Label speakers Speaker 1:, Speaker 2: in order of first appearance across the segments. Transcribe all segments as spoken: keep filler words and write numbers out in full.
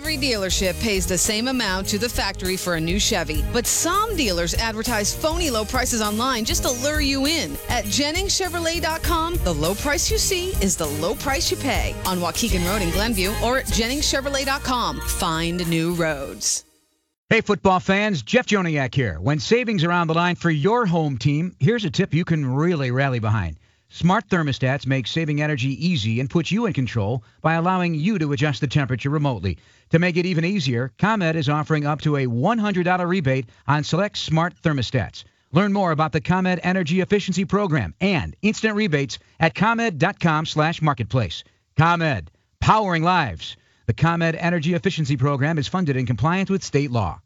Speaker 1: every dealership pays the same amount to the factory for a new Chevy, but some dealers advertise phony low prices online just to lure you in. At Jennings Chevrolet dot com, the low price you see is the low price you pay. On Waukegan Road in Glenview or at Jennings Chevrolet dot com. Find new roads.
Speaker 2: Hey, football fans, Jeff Joniak here. When savings are on the line for your home team, here's a tip you can really rally behind. Smart thermostats make saving energy easy and put you in control by allowing you to adjust the temperature remotely. To make it even easier, ComEd is offering up to a one hundred dollars rebate on select smart thermostats. Learn more about the ComEd Energy Efficiency Program and instant rebates at ComEd.com slash marketplace. ComEd, powering lives. The ComEd Energy Efficiency Program is funded in compliance with state law.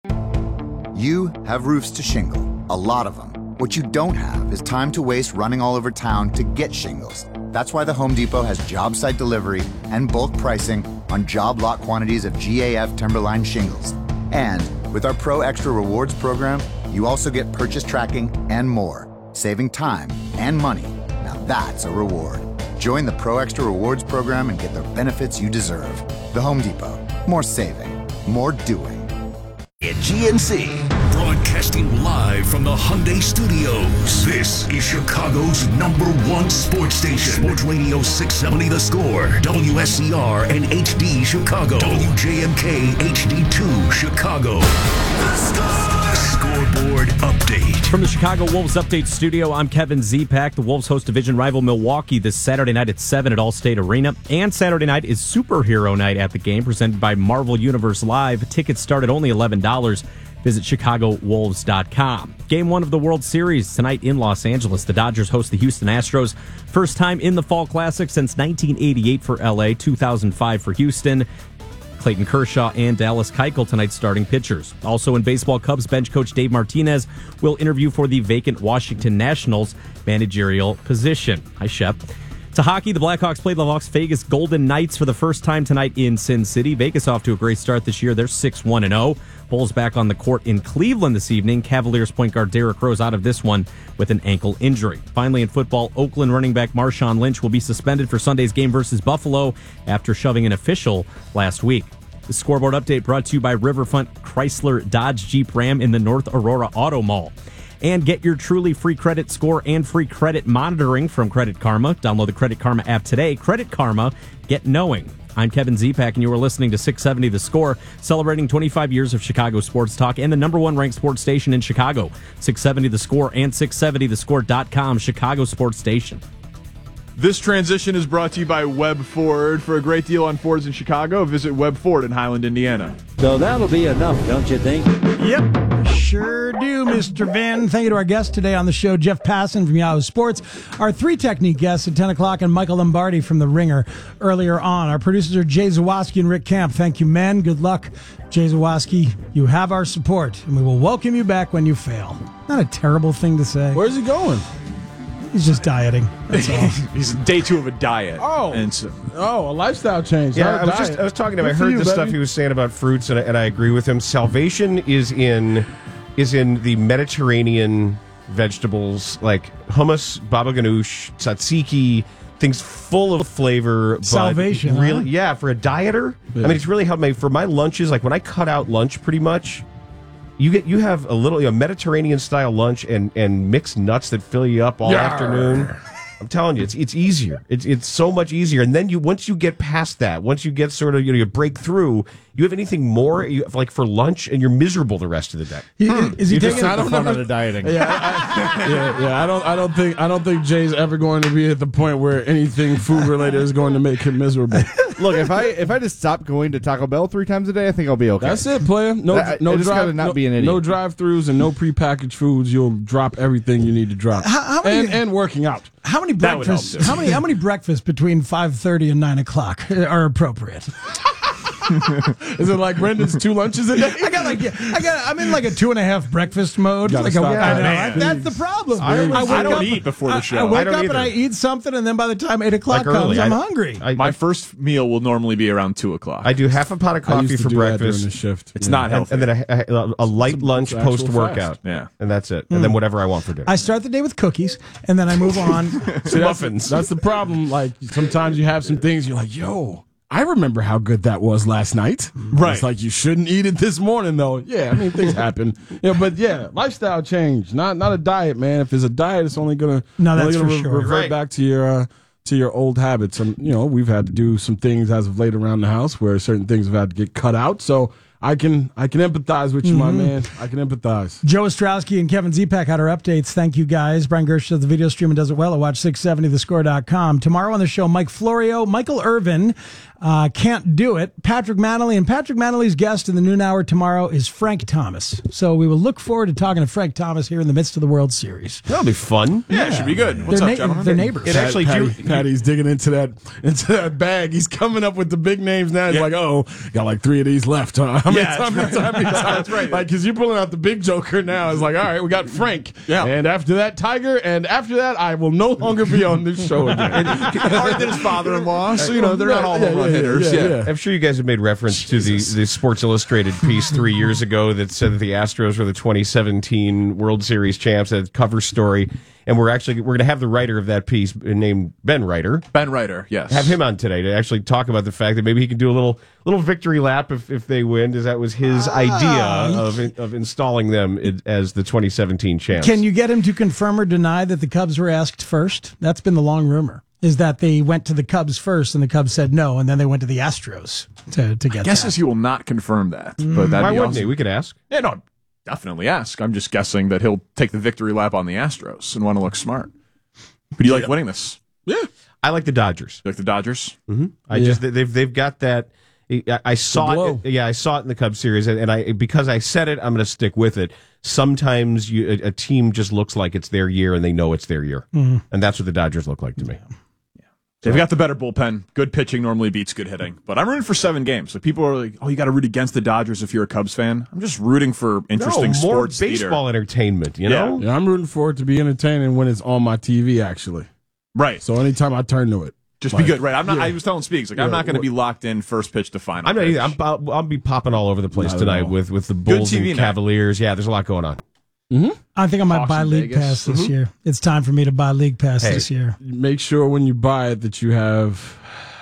Speaker 3: You have roofs to shingle, a lot of them. What you don't have is time to waste running all over town to get shingles. That's why the Home Depot has job site delivery and bulk pricing on job lot quantities of G A F Timberline shingles. And with our Pro Extra Rewards program, you also get purchase tracking and more, saving time and money. Now that's a reward. Join the Pro Extra Rewards program and get the benefits you deserve. The Home Depot. More saving. More doing.
Speaker 4: At G N C, broadcasting live from the Hyundai Studios. This is Chicago's number one sports station. Sports Radio six seventy The Score, W S C R and H D Chicago, W J M K H D two Chicago. The Score! Scoreboard update.
Speaker 5: From the Chicago Wolves Update Studio, I'm Kevin Zepak. The Wolves host division rival Milwaukee this Saturday night at seven at Allstate Arena. And Saturday night is Superhero Night at the game, presented by Marvel Universe Live. Tickets start at only eleven dollars. Visit Chicago Wolves dot com. Game one of the World Series tonight in Los Angeles. The Dodgers host the Houston Astros. First time in the Fall Classic since nineteen eighty-eight for L A, two thousand five for Houston. Clayton Kershaw and Dallas Keuchel tonight starting pitchers. Also in baseball, Cubs bench coach Dave Martinez will interview for the vacant Washington Nationals managerial position. Hi, Shep. To hockey, the Blackhawks play the Las Vegas Golden Knights for the first time tonight in Sin City. Vegas off to a great start this year. They're six one and oh. Bulls back on the court in Cleveland this evening. Cavaliers point guard Derrick Rose out of this one with an ankle injury. Finally in football, Oakland running back Marshawn Lynch will be suspended for Sunday's game versus Buffalo after shoving an official last week. The scoreboard update brought to you by Riverfront Chrysler Dodge Jeep Ram in the North Aurora Auto Mall. And get your truly free credit score and free credit monitoring from Credit Karma. Download the Credit Karma app today. Credit Karma, get knowing. I'm Kevin Zepak, and you are listening to six seventy The Score, celebrating twenty-five years of Chicago sports talk and the number one ranked sports station in Chicago. six seventy The Score and six seventy the score dot com, Chicago sports station.
Speaker 6: This transition is brought to you by Webb Ford. For a great deal on Fords in Chicago, visit Webb Ford in Highland, Indiana.
Speaker 7: So that'll be enough, don't you think?
Speaker 8: Yep, sure do, Mister Vin. Thank you to our guest today on the show, Jeff Passan from Yahoo Sports. Our three technique guests at ten o'clock, and Michael Lombardi from The Ringer earlier on. Our producers are Jay Zawoski and Rick Camp. Thank you, men. Good luck, Jay Zawoski. You have our support, and we will welcome you back when you fail. Not a terrible thing to say.
Speaker 9: Where's he going?
Speaker 8: He's just dieting. That's all.
Speaker 6: He's day two of a diet.
Speaker 9: Oh,
Speaker 6: and so,
Speaker 9: oh, a lifestyle change.
Speaker 10: Yeah,
Speaker 9: not
Speaker 10: I was
Speaker 9: diet.
Speaker 10: just I was talking to him.
Speaker 9: Good
Speaker 10: I
Speaker 9: for
Speaker 10: heard
Speaker 9: you,
Speaker 10: the
Speaker 9: baby.
Speaker 10: stuff he was saying about fruits, and I, and I agree with him. Salvation is in is in the Mediterranean vegetables like hummus, baba ganoush, tzatziki, things full of flavor. But
Speaker 8: Salvation,
Speaker 10: really,
Speaker 8: huh?
Speaker 10: yeah, for a dieter.
Speaker 9: Yeah.
Speaker 10: I mean, it's really helped me for my lunches. Like when I cut out lunch, pretty much. You get you have a little you know, Mediterranean style lunch and, and mixed nuts that fill you up all
Speaker 9: Yarr.
Speaker 10: afternoon. I'm telling you, it's it's easier. It's it's so much easier. And then you once you get past that, once you get sort of you know you break through, you have anything more you, like for lunch, and you're miserable the rest of the day.
Speaker 8: Hmm. Is he
Speaker 9: You just-
Speaker 8: taking
Speaker 9: I don't
Speaker 11: fun
Speaker 9: know.
Speaker 11: out of dieting.
Speaker 9: Yeah, I, yeah, yeah. I don't, I don't think, I don't think Jay's ever going to be at the point where anything food related is going to make him miserable.
Speaker 11: Look, if I if I just stop going to Taco Bell three times a day, I think I'll be okay.
Speaker 9: That's it, player. No,
Speaker 11: I- I
Speaker 9: no
Speaker 11: just
Speaker 9: drive,
Speaker 11: gotta not
Speaker 9: no,
Speaker 11: be an idiot.
Speaker 9: no drive-throughs and no prepackaged foods. You'll drop everything you need to drop.
Speaker 8: How- how many-
Speaker 9: and and working out.
Speaker 8: How many
Speaker 6: That would help,
Speaker 8: breakfasts?
Speaker 6: too.
Speaker 8: How many? How many breakfasts between five thirty and nine o'clock are appropriate?
Speaker 9: Is it like Brendan's two lunches a day?
Speaker 8: I got like, I got, I'm in like a two and a half breakfast mode.
Speaker 9: Gotta
Speaker 8: Like a,
Speaker 9: stop
Speaker 8: I
Speaker 9: that.
Speaker 8: know,
Speaker 6: Man.
Speaker 8: I- that's the problem.
Speaker 9: I
Speaker 8: wake
Speaker 6: don't
Speaker 8: up-
Speaker 6: eat before the
Speaker 8: I-
Speaker 6: show.
Speaker 8: I
Speaker 6: I
Speaker 8: wake
Speaker 10: don't
Speaker 8: up and
Speaker 10: either.
Speaker 8: I eat something, and then by the time eight o'clock
Speaker 10: Like early,
Speaker 8: comes, I'm
Speaker 10: I-
Speaker 8: hungry.
Speaker 10: I,
Speaker 6: my
Speaker 10: I,
Speaker 6: first meal will normally be around two o'clock.
Speaker 10: I do half a pot of
Speaker 9: I
Speaker 10: coffee
Speaker 9: used to
Speaker 10: for
Speaker 9: do that during
Speaker 10: breakfast.
Speaker 9: the shift.
Speaker 6: It's
Speaker 9: Yeah.
Speaker 6: not
Speaker 10: And,
Speaker 6: healthy.
Speaker 10: and then a, a, a light lunch
Speaker 9: it's actual
Speaker 10: post workout.
Speaker 6: fast. Yeah.
Speaker 10: And that's it. And then whatever I want for dinner.
Speaker 8: I start the day with cookies, and then I move on.
Speaker 9: See, that's,
Speaker 10: Muffins.
Speaker 9: That's the problem. Like sometimes you have some things you're like, yo, I remember how good that was last night.
Speaker 6: Right.
Speaker 9: It's like, you shouldn't eat it this morning, though. Yeah, I mean, things happen. Yeah, but yeah, lifestyle change, not not a diet, man. If it's a diet, it's only gonna
Speaker 8: No,
Speaker 9: only
Speaker 8: that's
Speaker 9: gonna
Speaker 8: for
Speaker 9: re-
Speaker 8: sure.
Speaker 9: revert
Speaker 6: Right.
Speaker 9: back to your uh, to your old habits. And you know, we've had to do some things as of late around the house where certain things have had to get cut out. So I can I can empathize with you, my man. I can empathize.
Speaker 8: Joe Ostrowski and Kevin Zepak had our updates. Thank you, guys. Brian Gersh does the video stream and does it well at watch six seventy the score dot com. Tomorrow on the show, Mike Florio, Michael Irvin, uh, Can't Do It, Patrick Manley, and Patrick Manley's guest in the noon hour tomorrow is Frank Thomas. So we will look forward to talking to Frank Thomas here in the midst of the World Series.
Speaker 10: That'll be fun.
Speaker 6: Yeah, it should be good. What's
Speaker 8: they're,
Speaker 6: up,
Speaker 8: na-
Speaker 6: gentlemen?
Speaker 8: they're neighbors.
Speaker 10: It actually,
Speaker 9: Patty,
Speaker 10: do,
Speaker 9: Patty's digging into that into that bag. He's coming up with the big names now. He's
Speaker 6: Yeah.
Speaker 9: like, oh, got like three of these left, huh? How many
Speaker 6: Yeah,
Speaker 9: times?
Speaker 6: that's
Speaker 9: How many times?
Speaker 6: That's right.
Speaker 9: Like, because you're pulling out the big joker now. It's like, all right, we got Frank.
Speaker 6: Yeah.
Speaker 9: And after that, Tiger. And after that, I will no longer be on this show again.
Speaker 6: Harder than his father-in-law, so you know they're not all
Speaker 9: Yeah,
Speaker 6: home run
Speaker 9: yeah,
Speaker 6: hitters.
Speaker 9: yeah,
Speaker 6: Yeah.
Speaker 9: yeah.
Speaker 10: I'm sure you guys have made reference to the, the Sports Illustrated piece three years ago that said that the Astros were the twenty seventeen World Series champs. That cover story, and we're actually we're going to have the writer of that piece named Ben Reiter.
Speaker 6: Ben Reiter, yes.
Speaker 10: Have him on today to actually talk about the fact that maybe he can do a little little victory lap if, if they win, as that was his
Speaker 8: Ah.
Speaker 10: idea of of installing them in- as the twenty seventeen champs.
Speaker 8: Can you get him to confirm or deny that the Cubs were asked first? That's been the long rumor, is that they went to the Cubs first and the Cubs said no, and then they went to the Astros to, to get
Speaker 6: Guesses
Speaker 8: that.
Speaker 6: he will not confirm that, but that'd
Speaker 10: Why
Speaker 6: be
Speaker 10: wouldn't
Speaker 6: awesome.
Speaker 10: he? We could ask.
Speaker 6: Yeah, no, definitely ask. I'm just guessing that he'll take the victory lap on the Astros and want to look smart. But do you like winning this?
Speaker 9: Yeah.
Speaker 10: I like the Dodgers.
Speaker 6: You like the Dodgers?
Speaker 10: Mm-hmm. I
Speaker 9: Yeah.
Speaker 10: just they've they've got that. I, I saw
Speaker 9: glow.
Speaker 10: it. Yeah, I saw it in the Cubs series, and, and I because I said it, I'm going to stick with it. Sometimes you, a, a team just looks like it's their year, and they know it's their year,
Speaker 8: Mm-hmm.
Speaker 10: and that's what the Dodgers look like to me.
Speaker 6: They've got the better bullpen. Good pitching normally beats good hitting. But I'm rooting for seven games. So people are like, oh, you got to root against the Dodgers if you're a Cubs fan. I'm just rooting for interesting
Speaker 10: no, more
Speaker 6: sports
Speaker 10: baseball
Speaker 6: theater.
Speaker 10: entertainment. You
Speaker 6: Yeah.
Speaker 10: know,
Speaker 9: Yeah, I'm rooting for it to be entertaining when it's on my T V, actually.
Speaker 6: Right.
Speaker 9: So anytime I turn to it.
Speaker 6: Just
Speaker 9: like,
Speaker 6: be good. Right. I'm not,
Speaker 9: yeah.
Speaker 6: I was telling Speaks, like, I'm
Speaker 9: Yeah,
Speaker 6: not going to
Speaker 9: what-
Speaker 6: be locked in first pitch to final
Speaker 10: I'm not
Speaker 6: pitch.
Speaker 10: either. I'm, I'll, I'll be popping all over the place
Speaker 9: Not at
Speaker 10: tonight
Speaker 9: all.
Speaker 10: with with the Bulls
Speaker 6: T V
Speaker 10: and
Speaker 6: night.
Speaker 10: Cavaliers. Yeah, there's a lot going on.
Speaker 8: I think I might
Speaker 6: Hawks
Speaker 8: buy
Speaker 6: in
Speaker 8: League
Speaker 6: Vegas.
Speaker 8: Pass this
Speaker 10: Mm-hmm.
Speaker 8: year. It's time for me to buy League Pass
Speaker 10: Hey.
Speaker 8: this year.
Speaker 9: Make sure when you buy it that you have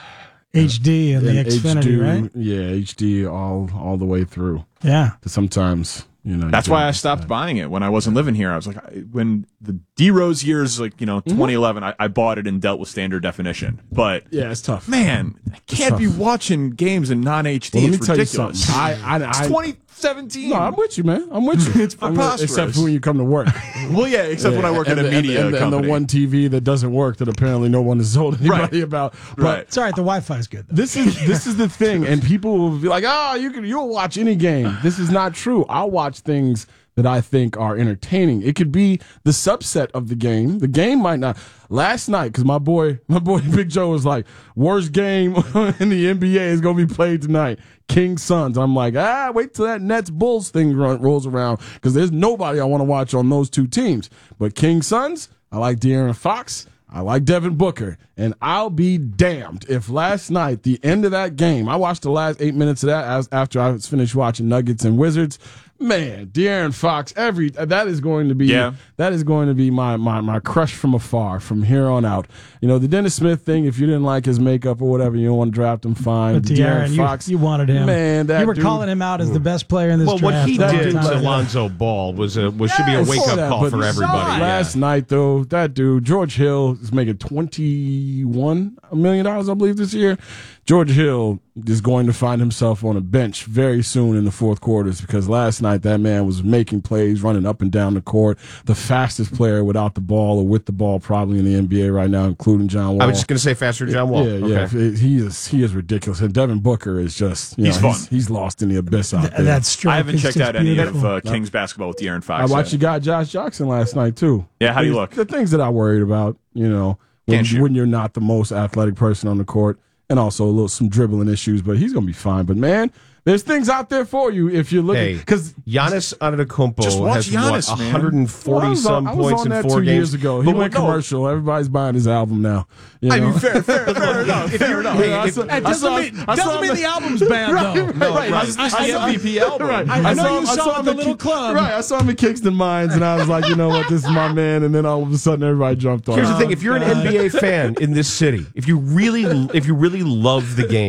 Speaker 8: H D and the
Speaker 9: an
Speaker 8: Xfinity,
Speaker 9: H D,
Speaker 8: right?
Speaker 9: Yeah, H D all all the way through.
Speaker 8: Yeah.
Speaker 9: 'Cause sometimes, you know.
Speaker 6: That's
Speaker 9: you
Speaker 6: why
Speaker 9: can-
Speaker 6: I stopped buying it when I wasn't living here. I was like, I, when the D Rose years, like, you know, twenty eleven, I, I bought it and dealt with standard definition. But
Speaker 9: Yeah, it's tough.
Speaker 6: man, I can't
Speaker 9: tough.
Speaker 6: be watching games in non H D.
Speaker 9: Well, let me
Speaker 6: it's
Speaker 9: tell you
Speaker 6: ridiculous.
Speaker 9: something. I, I, I,
Speaker 6: it's twenty seventeen.
Speaker 9: No, I'm with you, man. I'm with you.
Speaker 6: It's
Speaker 9: I'm
Speaker 6: preposterous.
Speaker 9: Except for when you come to work.
Speaker 6: Well, yeah, except when I work
Speaker 9: and
Speaker 6: at a
Speaker 9: the, and
Speaker 6: media
Speaker 9: the, and the, and
Speaker 6: company.
Speaker 9: the one T V that doesn't work that apparently no one has told anybody
Speaker 6: Right.
Speaker 9: about. But
Speaker 6: Right.
Speaker 8: It's all right. The Wi-Fi is good, though.
Speaker 9: This is this is the thing, and people will be like, "Oh, you can you'll watch any game." This is not true. I'll watch things that I think are entertaining. It could be the subset of the game. The game might not. Last night, because my boy, my boy Big Joe was like, "Worst game in the N B A is going to be played tonight." Kings Suns. I'm like, ah, wait till that Nets Bulls thing run, rolls around, because there's nobody I want to watch on those two teams. But Kings Suns, I like De'Aaron Fox. I like Devin Booker, and I'll be damned if last night, the end of that game, I watched the last eight minutes of that as, after I was finished watching Nuggets and Wizards. Man, De'Aaron Fox, every that is going to be
Speaker 6: Yeah.
Speaker 9: that is going to be my, my my crush from afar from here on out. You know, the Dennis Smith thing, if you didn't like his makeup or whatever, you don't want to draft him, fine.
Speaker 8: But De'Aaron, you,
Speaker 9: Fox,
Speaker 8: you wanted him.
Speaker 9: man, that
Speaker 8: you were
Speaker 9: dude-
Speaker 8: calling him out as the best player in this
Speaker 10: Well,
Speaker 8: draft.
Speaker 10: what he
Speaker 8: a long
Speaker 10: did
Speaker 8: time
Speaker 10: to
Speaker 8: ago.
Speaker 10: Lonzo Ball was a was should be a
Speaker 9: Yes,
Speaker 10: wake up
Speaker 9: that,
Speaker 10: call
Speaker 9: but
Speaker 10: for everybody.
Speaker 9: Last
Speaker 10: Yeah.
Speaker 9: night, though, that dude, George Hill, is making twenty-one million dollars, I believe, this year. George Hill is going to find himself on a bench very soon in the fourth quarters, because last night that man was making plays, running up and down the court, the fastest player without the ball or with the ball probably in the N B A right now, including John Wall.
Speaker 10: I was just going to say faster than John Wall.
Speaker 9: Yeah, yeah,
Speaker 10: Okay.
Speaker 9: he is he is ridiculous, and Devin Booker is just you
Speaker 6: He's
Speaker 9: know,
Speaker 6: fun.
Speaker 9: He's, he's lost in the abyss out
Speaker 8: Th-
Speaker 9: there.
Speaker 8: that stroke
Speaker 6: I haven't
Speaker 8: is
Speaker 6: checked
Speaker 8: just
Speaker 6: out any
Speaker 8: beautiful.
Speaker 6: of uh, Kings basketball with De'Aaron
Speaker 9: I
Speaker 6: Fox.
Speaker 9: watched you
Speaker 6: yet.
Speaker 9: got Josh Jackson last night too.
Speaker 6: Yeah, how do you
Speaker 9: Things-
Speaker 6: look?
Speaker 9: The things that I worried about, you know, when,
Speaker 6: Can't shoot.
Speaker 9: when you're not the most athletic person on the court, and also a little some dribbling issues, but he's gonna be fine. But man, there's things out there for you if you're looking.
Speaker 10: Hey,
Speaker 9: Because
Speaker 10: Giannis Antetokounmpo
Speaker 6: Just watch
Speaker 10: has
Speaker 6: Giannis,
Speaker 10: what,
Speaker 6: man.
Speaker 10: one hundred forty some
Speaker 9: I was
Speaker 10: points
Speaker 9: on
Speaker 10: in
Speaker 9: that
Speaker 10: four
Speaker 9: two
Speaker 10: games
Speaker 9: years ago. He
Speaker 10: But
Speaker 9: went
Speaker 10: no,
Speaker 9: commercial. Everybody's buying his album now. You
Speaker 6: I
Speaker 9: know?
Speaker 6: mean, fair, fair, fair enough. Fair enough.
Speaker 10: Hey,
Speaker 9: I
Speaker 10: if-
Speaker 9: saw-
Speaker 8: That
Speaker 9: I
Speaker 8: doesn't
Speaker 9: saw-
Speaker 8: mean,
Speaker 9: I saw
Speaker 8: doesn't mean
Speaker 9: him-
Speaker 8: the album's bad, though.
Speaker 10: No,
Speaker 6: Right,
Speaker 10: right.
Speaker 6: it's the
Speaker 8: I saw-
Speaker 6: M V P album.
Speaker 9: Right.
Speaker 8: I know
Speaker 9: saw
Speaker 8: you
Speaker 9: him- I
Speaker 8: saw
Speaker 9: him
Speaker 8: the
Speaker 9: at
Speaker 8: little
Speaker 9: Ki-
Speaker 8: club.
Speaker 9: Right. I saw him at Kingston Mines, and I was like, you know what, this is my man. And then all of a sudden, everybody jumped on.
Speaker 10: Here's
Speaker 9: him.
Speaker 10: the thing: if you're an N B A fan in this city, if you really, if you really love the game,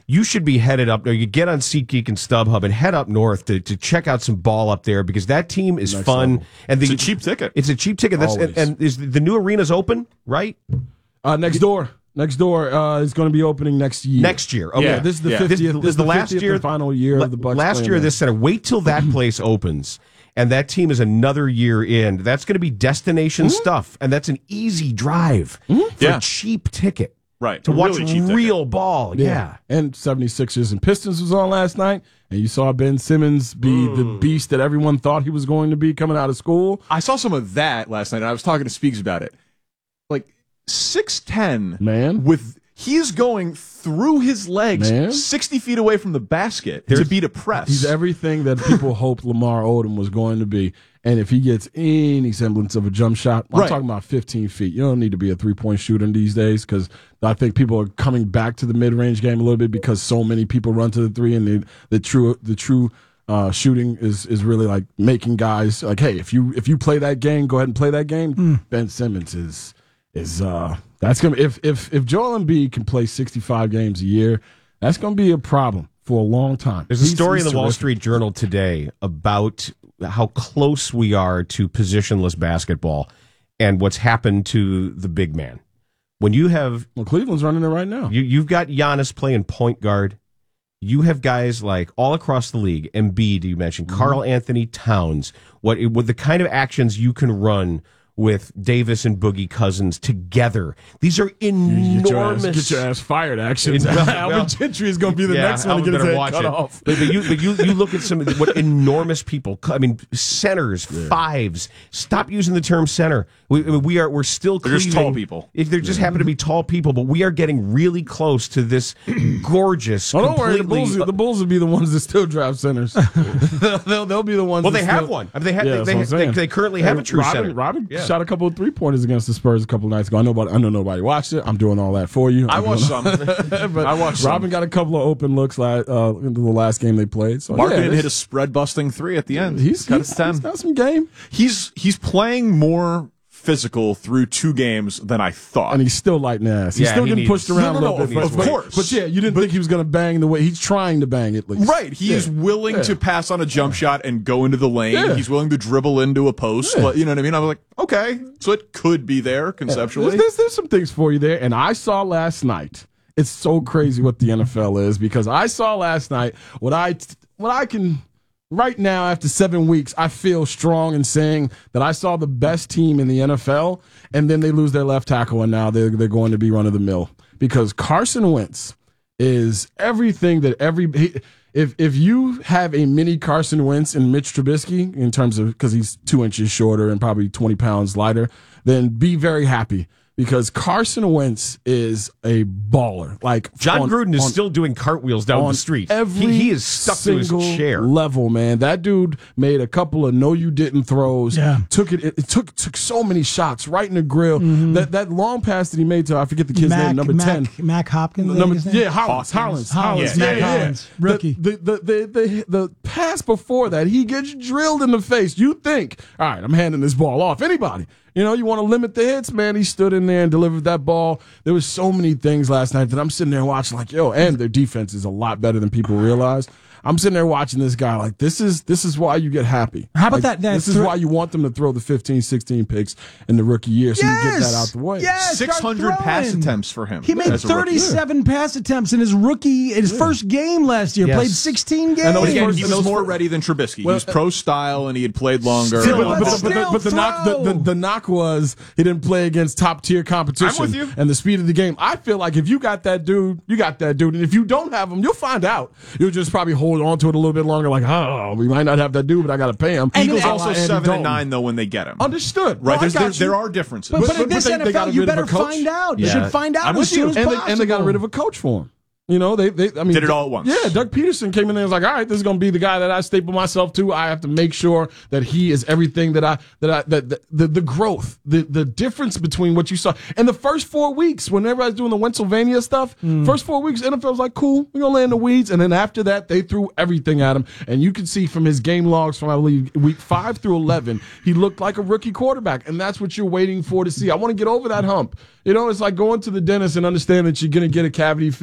Speaker 10: you should be headed up. Or you get on SeatGeek and StubHub and head up north to, to check out some ball up there because that team is
Speaker 6: Next
Speaker 10: fun.
Speaker 6: level.
Speaker 10: And the,
Speaker 6: it's a cheap ticket.
Speaker 10: It's a cheap ticket. That's and, and is the new arena's open, right?
Speaker 9: Uh, next door. Next door uh, is going to be opening next year.
Speaker 10: Next year. Okay.
Speaker 9: Yeah, this is the
Speaker 6: Yeah.
Speaker 9: fiftieth.
Speaker 10: This,
Speaker 9: This is
Speaker 10: the
Speaker 9: the
Speaker 10: last
Speaker 9: fiftieth
Speaker 10: year,
Speaker 9: and final year
Speaker 10: la-
Speaker 9: of the Bucks.
Speaker 10: Last
Speaker 9: playing
Speaker 10: year,
Speaker 9: there.
Speaker 10: this center. Wait till that place opens, and that team is another year in. That's going to be destination
Speaker 9: Mm-hmm.
Speaker 10: stuff, and that's an easy drive for
Speaker 6: Yeah.
Speaker 10: a cheap ticket.
Speaker 6: Right.
Speaker 10: To
Speaker 6: A
Speaker 10: watch
Speaker 6: really cheap
Speaker 10: real
Speaker 6: ticket.
Speaker 10: ball. Yeah.
Speaker 9: And seventy-sixers and Pistons was on last night, and you saw Ben Simmons be the beast that everyone thought he was going to be coming out of school.
Speaker 6: I saw some of that last night, and I was talking to Speaks about it. Like six ten,
Speaker 9: Man.
Speaker 6: with he's going through his legs
Speaker 9: Man.
Speaker 6: sixty feet away from the basket
Speaker 10: There's-
Speaker 6: to beat a press.
Speaker 9: He's everything that people hoped Lamar Odom was going to be. And if he gets any semblance of a jump shot, I'm
Speaker 6: Right.
Speaker 9: talking about fifteen feet. You don't need to be a three-point shooter these days because I think people are coming back to the mid-range game a little bit because so many people run to the three, and the, the true the true uh, shooting is is really like making guys like, hey, if you if you play that game, go ahead and play that game.
Speaker 8: Mm.
Speaker 9: Ben Simmons is is uh, that's gonna if if if Joel Embiid can play sixty-five games a year, that's gonna be a problem for a long time.
Speaker 10: There's a
Speaker 9: He's-
Speaker 10: story
Speaker 9: he's
Speaker 10: in the Wall
Speaker 9: terrific.
Speaker 10: Street Journal today about how close we are to positionless basketball and what's happened to the big man. When you have
Speaker 9: Well, Cleveland's running it right now.
Speaker 10: you, you've got Giannis playing point guard, you have guys like all across the league. Embiid, you mentioned Karl Anthony Towns. What with the kind of actions you can run with Davis and Boogie Cousins together, these are enormous.
Speaker 9: Get your ass, get your ass fired, action.
Speaker 10: Well,
Speaker 9: Alvin
Speaker 10: well,
Speaker 9: Gentry is going to be the
Speaker 10: yeah,
Speaker 9: next one to
Speaker 10: Alvin
Speaker 9: get his
Speaker 10: better
Speaker 9: head
Speaker 10: watch
Speaker 9: cut
Speaker 10: it.
Speaker 9: off.
Speaker 10: But, but you, but you, you look at some of the, what enormous people. I mean, centers, fives. Stop using the term center. We, we are we're still
Speaker 6: They're just
Speaker 10: cleaving-
Speaker 6: tall people.
Speaker 10: If they just happen to be tall people, but we are getting really close to this gorgeous.
Speaker 9: Oh, don't worry, the
Speaker 10: completely-
Speaker 9: Bulls, the Bulls will be the ones that still draft centers. they'll, they'll, they'll be the ones.
Speaker 10: Well,
Speaker 9: that
Speaker 10: they have
Speaker 9: still-
Speaker 10: one. I mean, they have.
Speaker 9: Yeah,
Speaker 10: they,
Speaker 9: that's
Speaker 10: they,
Speaker 9: what I'm
Speaker 10: they,
Speaker 9: saying.
Speaker 10: they currently have a true
Speaker 9: Robin,
Speaker 10: center.
Speaker 9: Robin
Speaker 10: Yeah.
Speaker 9: shot a couple of three pointers against the Spurs a couple of nights ago. I know, about, I know nobody watched it. I'm doing all that for you.
Speaker 6: I
Speaker 9: I'm
Speaker 6: watched
Speaker 9: doing-
Speaker 6: some.
Speaker 9: but
Speaker 6: I watched some.
Speaker 9: Robin got a couple of open looks like, uh, into the last game they played. So
Speaker 6: Mark
Speaker 9: yeah,
Speaker 6: didn't
Speaker 9: this-
Speaker 6: hit a spread busting three at the end.
Speaker 9: He's,
Speaker 6: got
Speaker 9: he's,
Speaker 6: his ten.
Speaker 9: he's got some game,
Speaker 6: He's he's playing more physical through two games than I thought.
Speaker 9: and he's still lighting ass. He's
Speaker 10: Yeah,
Speaker 9: still
Speaker 10: he
Speaker 9: getting
Speaker 10: needs-
Speaker 9: pushed around
Speaker 6: No,
Speaker 9: a
Speaker 6: no,
Speaker 9: little
Speaker 6: no,
Speaker 9: bit.
Speaker 6: of
Speaker 9: but,
Speaker 6: course.
Speaker 9: But yeah, you didn't think he was going to bang the way he's trying to bang at least.
Speaker 6: Right, he is
Speaker 9: Yeah.
Speaker 6: willing
Speaker 9: Yeah.
Speaker 6: to pass on a jump shot and go into the lane.
Speaker 9: Yeah.
Speaker 6: He's willing to dribble into a post.
Speaker 9: Yeah.
Speaker 6: Like, you know what I mean? I was like, okay, so it could be there conceptually.
Speaker 9: There's, there's, there's some things for you there. And I saw last night. It's so crazy what the N F L is because I saw last night what I what I can right now after seven weeks. I feel strong in saying that I saw the best team in the N F L, and then they lose their left tackle, and now they're they're going to be run of the mill because Carson Wentz is everything that every. He, If if you have a mini Carson Wentz and Mitch Trubisky in terms of because he's two inches shorter and probably twenty pounds lighter, then be very happy because Carson Wentz is a baller. Like
Speaker 10: John
Speaker 9: on-
Speaker 10: Gruden is
Speaker 9: on-
Speaker 10: still doing cartwheels down
Speaker 9: on
Speaker 10: the street.
Speaker 9: Every
Speaker 10: he, he is stuck to his
Speaker 9: single
Speaker 10: chair.
Speaker 9: level, man. That dude made a couple of no you didn't throws.
Speaker 8: Yeah.
Speaker 9: Took it, it took took so many shots right in the grill. That that long pass that he made to I forget the kid's
Speaker 8: Mac,
Speaker 9: name, number
Speaker 8: Mac,
Speaker 9: ten.
Speaker 8: Mac Hopkins. I
Speaker 9: Number,
Speaker 8: think his name?
Speaker 9: yeah, Hollins, Hollins,
Speaker 8: Hollins,
Speaker 9: Hollins,
Speaker 8: Mac
Speaker 9: yeah, yeah.
Speaker 8: Hollins, rookie.
Speaker 9: The the, the the the the pass before that, he gets drilled in the face. You think, all right, I'm handing this ball off. Anybody, you know, you want to limit the hits, man. He stood in there and delivered that ball. There was so many things last night that I'm sitting there watching, like, yo, and their defense is a lot better than people realize. I'm sitting there watching this guy like this is this is why you get happy.
Speaker 8: How about
Speaker 9: Like,
Speaker 8: that- that
Speaker 9: This is
Speaker 8: thro-
Speaker 9: why you want them to throw the fifteen, sixteen picks in the rookie year so you get that out the way.
Speaker 8: Yes,
Speaker 6: six hundred
Speaker 8: start
Speaker 6: pass
Speaker 8: throwing.
Speaker 6: attempts for him.
Speaker 8: He made
Speaker 6: as a rookie.
Speaker 8: thirty-seven pass attempts in his rookie, in his first game last year.
Speaker 10: Yes.
Speaker 8: Played sixteen games.
Speaker 9: And those
Speaker 6: Again,
Speaker 9: first-
Speaker 6: he
Speaker 9: and
Speaker 6: was
Speaker 9: those
Speaker 6: more
Speaker 9: fir-
Speaker 6: ready than Trubisky.
Speaker 9: Well,
Speaker 6: he was pro style and he had played longer.
Speaker 9: Yeah,
Speaker 8: Still,
Speaker 9: but, but, but,
Speaker 8: still
Speaker 9: but the knock the, the, the knock was he didn't play against top tier competition.
Speaker 6: I'm with you.
Speaker 9: And the speed of the game. I feel like if you got that dude, you got that dude. And if you don't have him, you'll find out. You'll just probably hold on to it a little bit longer. Like, oh, we might not have that dude, but I got to pay him.
Speaker 6: Eagles
Speaker 9: A la
Speaker 6: also
Speaker 9: Andy
Speaker 6: seven
Speaker 9: Dalton.
Speaker 6: and nine though when they get him.
Speaker 9: Understood.
Speaker 6: Right?
Speaker 9: No, I
Speaker 6: There's,
Speaker 9: got
Speaker 6: there,
Speaker 9: you.
Speaker 6: there are differences.
Speaker 8: But, but,
Speaker 9: But-
Speaker 8: in this
Speaker 9: but they- they got
Speaker 8: N F L, you
Speaker 9: rid of a
Speaker 8: better
Speaker 9: coach?
Speaker 8: find out. You
Speaker 10: Yeah.
Speaker 8: should find out
Speaker 6: I'm
Speaker 8: as
Speaker 6: with
Speaker 8: soon
Speaker 6: you.
Speaker 8: as
Speaker 9: and,
Speaker 8: possible.
Speaker 9: they, and they got rid of a coach for him. You know, they, they I mean,
Speaker 6: Did it all at once.
Speaker 9: Yeah, Doug Peterson came in there and was like, all right, this is going to be the guy that I staple myself to. I have to make sure that he is everything that I, that I, that the, the, the growth, the, the difference between what you saw. And the first four weeks, when everybody's doing the Pennsylvania stuff,
Speaker 8: Mm.
Speaker 9: first four weeks, N F L was like, cool, we're going to lay in the weeds. And then after that, they threw everything at him. And you can see from his game logs from, I believe, week five through eleven, he looked like a rookie quarterback. And that's what you're waiting for to see. I want to get over that hump. You know, it's like going to the dentist and understand that you're going to get a cavity filled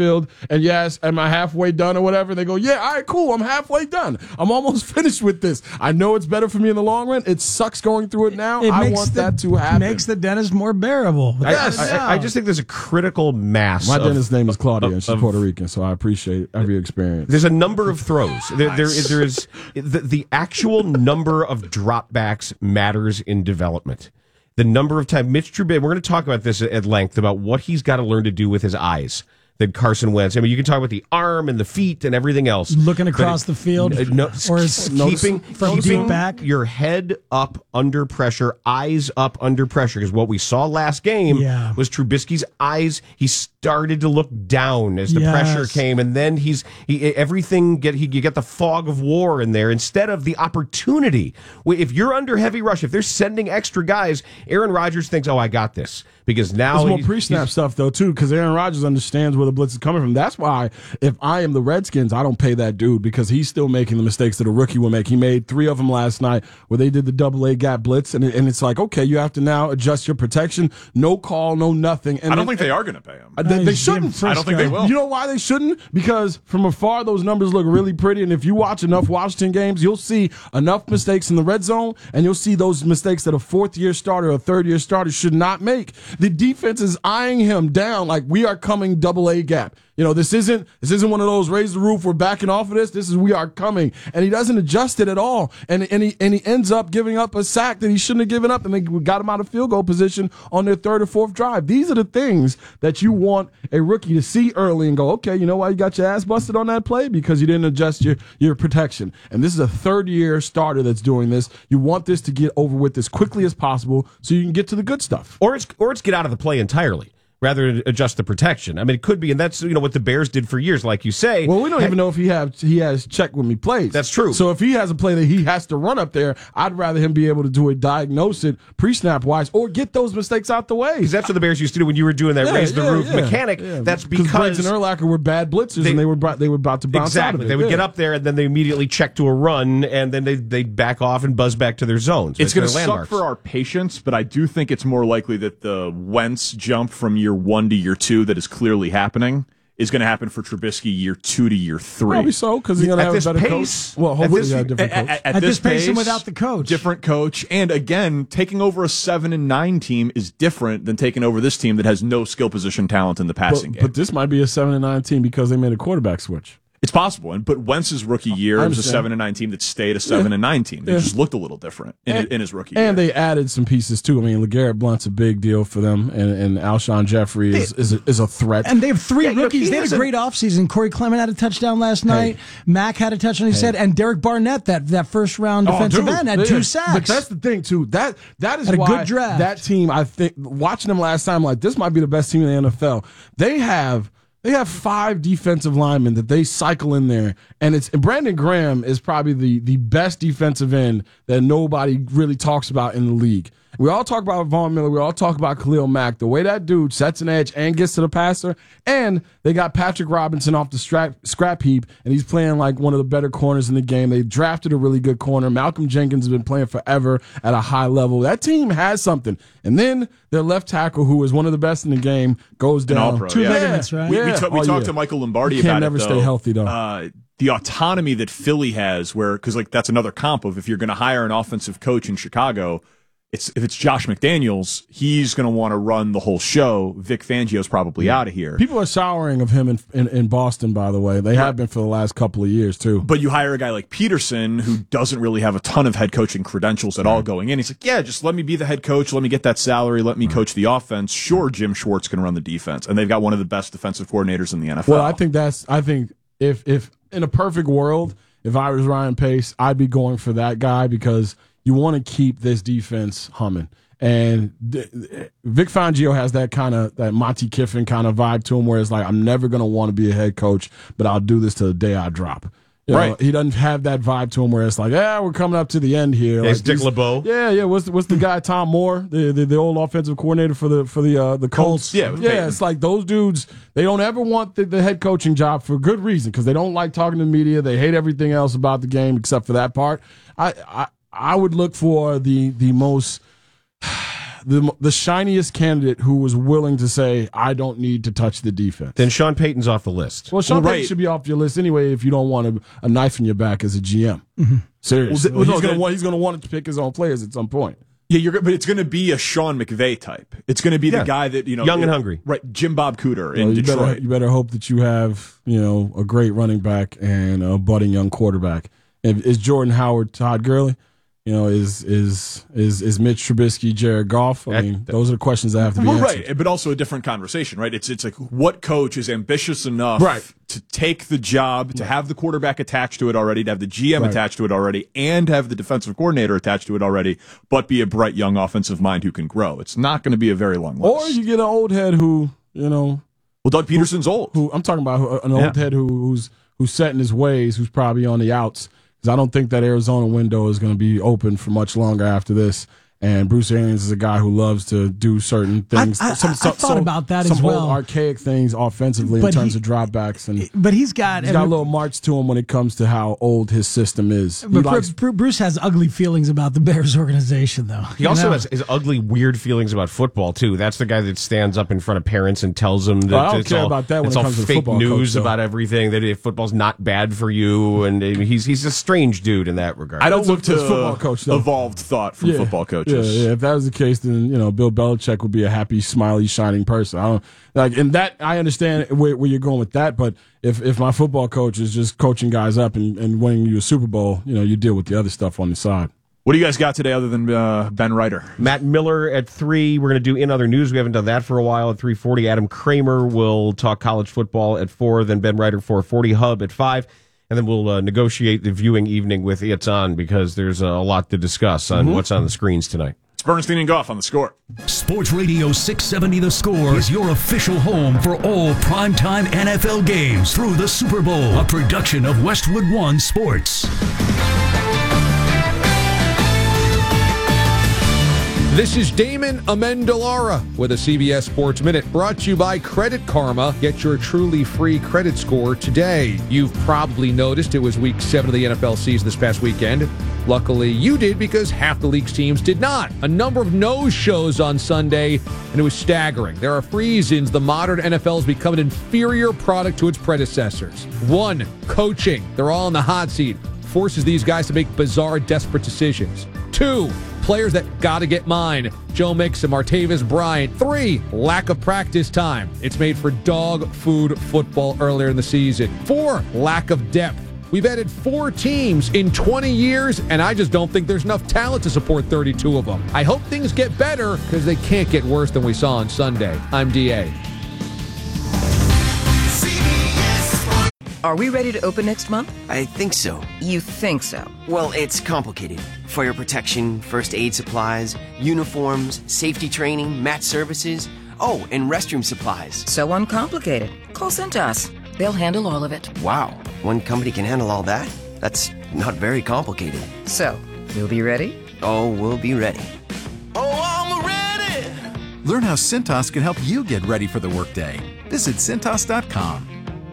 Speaker 9: and yes, am I halfway done or whatever? They go, yeah, all right, cool. I'm halfway done. I'm almost finished with this. I know it's better for me in the long run. It sucks going through it now.
Speaker 8: It
Speaker 9: I
Speaker 8: makes
Speaker 9: want
Speaker 8: the,
Speaker 9: that to happen.
Speaker 8: Makes the dentist more bearable.
Speaker 10: I,
Speaker 9: Yes.
Speaker 10: I, I, I just think there's a critical mass.
Speaker 9: My
Speaker 10: of,
Speaker 9: dentist's name is Claudia,
Speaker 10: of,
Speaker 9: and she's
Speaker 10: of,
Speaker 9: Puerto Rican, so I appreciate every experience.
Speaker 10: There's a number of throws. There, there, there is the, the actual number of dropbacks matters in development. The number of time Mitch Trubisky. We're going to talk about this at length about what he's got to learn to do with his eyes. That Carson Wentz. I mean, you can talk about the arm and the feet and everything else.
Speaker 8: Looking across
Speaker 10: it,
Speaker 8: the field,
Speaker 10: n- no,
Speaker 8: or is
Speaker 10: keeping
Speaker 8: from
Speaker 10: keeping
Speaker 8: deep back,
Speaker 10: your head up under pressure, eyes up under pressure. Because what we saw last game
Speaker 8: yeah.
Speaker 10: was Trubisky's eyes. He started to look down as the
Speaker 8: yes.
Speaker 10: pressure came, and then he's he everything get he you get the fog of war in there instead of the opportunity. If you're under heavy rush, if they're sending extra guys, Aaron Rodgers thinks, "Oh, I got this." Because now
Speaker 9: there's more
Speaker 10: he's,
Speaker 9: pre-snap
Speaker 10: he's,
Speaker 9: stuff though too, because Aaron Rodgers understands where the blitz is coming from. That's why if I am the Redskins, I don't pay that dude because he's still making the mistakes that a rookie will make. He made three of them last night where they did the double A gap blitz, and, it, and it's like, okay, you have to now adjust your protection. No call, no nothing. And
Speaker 6: I don't
Speaker 9: then,
Speaker 6: think they are going to pay him.
Speaker 9: Uh, they, they shouldn't.
Speaker 6: I don't think they will.
Speaker 9: You know why they shouldn't? Because from afar, those numbers look really pretty, and if you watch enough Washington games, you'll see enough mistakes in the red zone, and you'll see those mistakes that a fourth-year starter or a third-year starter should not make. The defense is eyeing him down like we are coming double A gap. You know, this isn't this isn't one of those raise the roof, we're backing off of this. This is we are coming. And he doesn't adjust it at all. And and he and he ends up giving up a sack that he shouldn't have given up, and they got him out of field goal position on their third or fourth drive. These are the things that you want a rookie to see early and go, okay, you know why you got your ass busted on that play? Because you didn't adjust your, your protection. And this is a third year starter that's doing this. You want this to get over with as quickly as possible so you can get to the good stuff.
Speaker 10: Or it's or it's get out of the play entirely. Rather than adjust the protection. I mean, it could be, and that's you know what the Bears did for years, like you say.
Speaker 9: Well, we don't even know if he have he has check when he plays.
Speaker 10: That's true.
Speaker 9: So if he has a play that he has to run up there, I'd rather him be able to do it, diagnose it pre-snap wise, or get those mistakes out the way.
Speaker 10: Because that's what the Bears used to do when you were doing that
Speaker 9: yeah,
Speaker 10: raise the
Speaker 9: yeah,
Speaker 10: roof
Speaker 9: yeah,
Speaker 10: mechanic.
Speaker 9: Yeah.
Speaker 10: That's because
Speaker 9: Briggs and Urlacher were bad blitzers,
Speaker 10: they,
Speaker 9: and they were they were about to bounce
Speaker 10: exactly.
Speaker 9: out of it.
Speaker 10: They would
Speaker 9: yeah.
Speaker 10: get up there, and then they immediately check to a run, and then they they back off and buzz back to their zones.
Speaker 6: It's going to
Speaker 10: suck
Speaker 6: suck for our patience, but I do think it's more likely that the Wentz jump from year one to year two that is clearly happening is going to happen for Trubisky year two to year three.
Speaker 9: Probably so, because he's going to have a better
Speaker 10: pace,
Speaker 9: coach. Well, hopefully he
Speaker 6: at
Speaker 9: got a different
Speaker 6: at,
Speaker 9: coach.
Speaker 6: At, at,
Speaker 8: At
Speaker 6: this,
Speaker 8: this pace
Speaker 6: pace
Speaker 8: and without the coach.
Speaker 6: Different coach. And again, taking over a seven and nine team is different than taking over this team that has no skill position talent in the passing
Speaker 9: but,
Speaker 6: game.
Speaker 9: but this might be a seven and nine team because they made a quarterback switch.
Speaker 6: It's possible, and but Wentz's rookie year was a seven and nine team that stayed a seven
Speaker 9: Yeah.
Speaker 6: and nine team. They
Speaker 9: Yeah.
Speaker 6: just looked a little different in,
Speaker 9: And-
Speaker 6: in his rookie
Speaker 9: And
Speaker 6: year.
Speaker 9: they added some pieces too. I mean, LeGarrette Blount's a big deal for them, and, and Alshon Jeffrey is is a, is a threat.
Speaker 8: And they have three
Speaker 10: Yeah, you know,
Speaker 8: rookies.
Speaker 10: he
Speaker 8: They had a
Speaker 10: hasn't-
Speaker 8: great offseason. Corey Clement had a touchdown last night. Mack had a touchdown, he said. And Derek Barnett, that, that first round defensive
Speaker 9: dude,
Speaker 8: end, had
Speaker 9: yeah.
Speaker 8: two sacks.
Speaker 9: But that's the thing too. That that is
Speaker 8: Had a
Speaker 9: why
Speaker 8: good draft.
Speaker 9: that team. I think watching them last time, like this might be the best team in the N F L. They have. They have five defensive linemen that they cycle in there, and it's and Brandon Graham is probably the the best defensive end that nobody really talks about in the league. We all talk about Von Miller. We all talk about Khalil Mack. The way that dude sets an edge and gets to the passer, and they got Patrick Robinson off the scrap, scrap heap, and he's playing like one of the better corners in the game. They drafted a really good corner. Malcolm Jenkins has been playing forever at a high level. That team has something. And then their left tackle, who is one of the best in the game, goes
Speaker 6: An
Speaker 9: down.
Speaker 6: all-pro,
Speaker 8: Two
Speaker 6: yeah.
Speaker 8: ligaments, right?
Speaker 6: We,
Speaker 9: Yeah.
Speaker 6: we, ta- we
Speaker 9: Oh,
Speaker 6: talked
Speaker 9: yeah.
Speaker 6: to Michael Lombardi
Speaker 9: You can't
Speaker 6: about
Speaker 9: never
Speaker 6: it, though.
Speaker 9: stay healthy, though.
Speaker 6: Uh, the autonomy that Philly has, where because like that's another comp of if you're going to hire an offensive coach in Chicago, it's if it's Josh McDaniels, he's going to want to run the whole show. Vic Fangio's probably out of here.
Speaker 9: People are souring of him in, in, in Boston, by the way. They have been for the last couple of years, too.
Speaker 6: But you hire a guy like Peterson, who doesn't really have a ton of head coaching credentials at all going in. He's like, yeah, just let me be the head coach. Let me get that salary. Let me coach the offense. Sure, Jim Schwartz can run the defense. And they've got one of the best defensive coordinators in the N F L.
Speaker 9: Well, I think that's, I think if, if in a perfect world, if I was Ryan Pace, I'd be going for that guy because you want to keep this defense humming. And th- Vic Fangio has that kind of, that Monty Kiffin kind of vibe to him where it's like, I'm never going to want to be a head coach, but I'll do this till the day I drop. You know,
Speaker 6: Right.
Speaker 9: he doesn't have that vibe to him where it's like, yeah, we're coming up to the end here.
Speaker 10: Yeah,
Speaker 9: like
Speaker 10: it's Dick
Speaker 9: these-
Speaker 10: LeBeau.
Speaker 9: Yeah, yeah. What's the, what's the guy, Tom Moore, the, the the old offensive coordinator for the for the uh, the Colts?
Speaker 6: Colts, yeah, with
Speaker 9: yeah.
Speaker 6: Peyton.
Speaker 9: It's like those dudes. They don't ever want the, the head coaching job for good reason because they don't like talking to the media. They hate everything else about the game except for that part. I I, I would look for the the most the the shiniest candidate who was willing to say, I don't need to touch the defense.
Speaker 10: Then Sean Payton's off the list.
Speaker 9: Well, Sean
Speaker 6: Well,
Speaker 9: Payton
Speaker 6: right.
Speaker 9: should be off your list anyway if you don't want a, a knife in your back as a G M.
Speaker 8: Mm-hmm.
Speaker 9: Seriously.
Speaker 6: Well, th- well,
Speaker 9: he's
Speaker 6: no,
Speaker 9: going to
Speaker 6: that-
Speaker 9: want he's going to want to pick his own players at some point.
Speaker 6: Yeah, you're, but it's going to be a Sean McVay type. It's going to be
Speaker 10: Yeah.
Speaker 6: the guy that, you know,
Speaker 10: Young and hungry.
Speaker 6: Right, Jim Bob Cooter in
Speaker 9: Well, you
Speaker 6: Detroit.
Speaker 9: better you better hope that you have, you know, a great running back and a budding young quarterback. If, is Jordan Howard Todd Gurley? You know, is is is is Mitch Trubisky Jared Goff? I
Speaker 10: That-
Speaker 9: mean, those are the questions that have to be
Speaker 6: Well,
Speaker 9: answered.
Speaker 6: right, but also a different conversation, right? It's it's like what coach is ambitious enough
Speaker 9: Right.
Speaker 6: to take the job, to have the quarterback attached to it already, to have the G M
Speaker 9: Right.
Speaker 6: attached to it already, and have the defensive coordinator attached to it already, but be a bright young offensive mind who can grow. It's not going to be a very long list.
Speaker 9: Or you get an old head who, you know,
Speaker 6: well, Doug Peterson's old.
Speaker 9: who I'm talking about who, an old
Speaker 6: Yeah.
Speaker 9: head who, who's who's set in his ways, who's probably on the outs. Because I don't think that Arizona window is going to be open for much longer after this. And Bruce Arians is a guy who loves to do certain things.
Speaker 8: I- I- I thought about that
Speaker 9: some
Speaker 8: as well.
Speaker 9: old archaic things offensively
Speaker 8: But
Speaker 9: in terms
Speaker 8: he-
Speaker 9: of dropbacks, and
Speaker 8: But he's got,
Speaker 9: he's got a little march to him when it comes to how old his system is. He
Speaker 8: but Bru-
Speaker 9: likes-
Speaker 8: Bru- Bruce has ugly feelings about the Bears organization, though.
Speaker 10: He
Speaker 8: You
Speaker 10: also
Speaker 8: know?
Speaker 10: has his ugly, weird feelings about football too. That's the guy that stands up in front of parents and tells them that
Speaker 9: Oh, I don't
Speaker 10: it's
Speaker 9: care
Speaker 10: all,
Speaker 9: about that when
Speaker 10: it's
Speaker 9: it
Speaker 10: all
Speaker 9: comes to
Speaker 10: fake
Speaker 9: football
Speaker 10: news
Speaker 9: coach, though.
Speaker 10: about everything. That if football's not bad for you, and he's he's a strange dude in that regard.
Speaker 6: I don't
Speaker 9: That's
Speaker 6: look
Speaker 9: a-
Speaker 6: to
Speaker 9: that's football coach, though.
Speaker 6: evolved thought from
Speaker 9: Yeah.
Speaker 6: football coaches.
Speaker 9: Yeah, yeah. If that was the case, then you know Bill Belichick would be a happy, smiley, shining person. I don't like, and that I understand where, where you're going with that. But if if my football coach is just coaching guys up and, and winning you a Super Bowl, you know, you deal with the other stuff on the side.
Speaker 6: What do you guys got today other than uh, Ben Reiter?
Speaker 10: Matt Miller at three. We're going to do In Other News. We haven't done that for a while. At three forty, Adam Kramer will talk college football at four. Then Ben Reiter four forty, Hub at five. And then we'll uh, negotiate the viewing evening with It's On because there's uh, a lot to discuss on
Speaker 6: Mm-hmm.
Speaker 10: what's on the screens tonight.
Speaker 6: It's Bernstein and Goff on The Score.
Speaker 4: Sports Radio six seventy The Score is your official home for all primetime N F L games through the Super Bowl, a production of Westwood One Sports.
Speaker 12: This is Damon Amendolara with a C B S Sports Minute brought to you by Credit Karma. Get your truly free credit score today. You've probably noticed it was week seven of the N F L season this past weekend. Luckily, you did because half the league's teams did not. A number of no-shows on Sunday, and it was staggering. There are reasons the modern N F L has become an inferior product to its predecessors. One, coaching. They're all in the hot seat. Forces these guys to make bizarre, desperate decisions. Two, players that gotta get mine. Joe Mixon, Martavis Bryant. Three, lack of practice time. It's made for dog food football earlier in the season. Four, lack of depth. We've added four teams in twenty years, and I just don't think there's enough talent to support thirty-two of them. I hope things get better because they can't get worse than we saw on Sunday. I'm D A.
Speaker 13: Are we ready to open next month?
Speaker 14: I think so.
Speaker 13: You think so?
Speaker 14: Well, it's complicated. Fire protection, first aid supplies, uniforms, safety training, mat services, oh, and restroom supplies.
Speaker 13: So uncomplicated. Call Cintas. They'll handle all of it.
Speaker 14: Wow, one company can handle all that? That's not very complicated.
Speaker 13: So, you'll be ready?
Speaker 14: Oh, we'll be ready.
Speaker 15: Learn how Cintas can help you get ready for the workday. Visit Cintas dot com.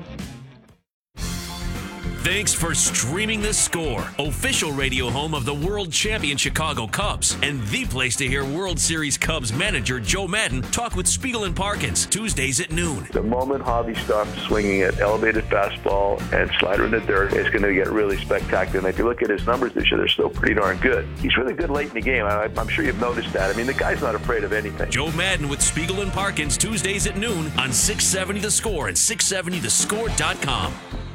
Speaker 16: Thanks for streaming The Score, official radio home of the world champion Chicago Cubs, and the place to hear World Series Cubs manager Joe Madden talk with Spiegel and Parkins, Tuesdays at noon.
Speaker 17: The moment Javi starts swinging at elevated fastball and slider in the dirt, it's going to get really spectacular. And if you look at his numbers this year, they're still pretty darn good. He's really good late in the game. I, I'm sure you've noticed that. I mean, the guy's not afraid of anything.
Speaker 16: Joe Madden with Spiegel and Parkins, Tuesdays at noon on six seventy The Score and six seventy the score dot com.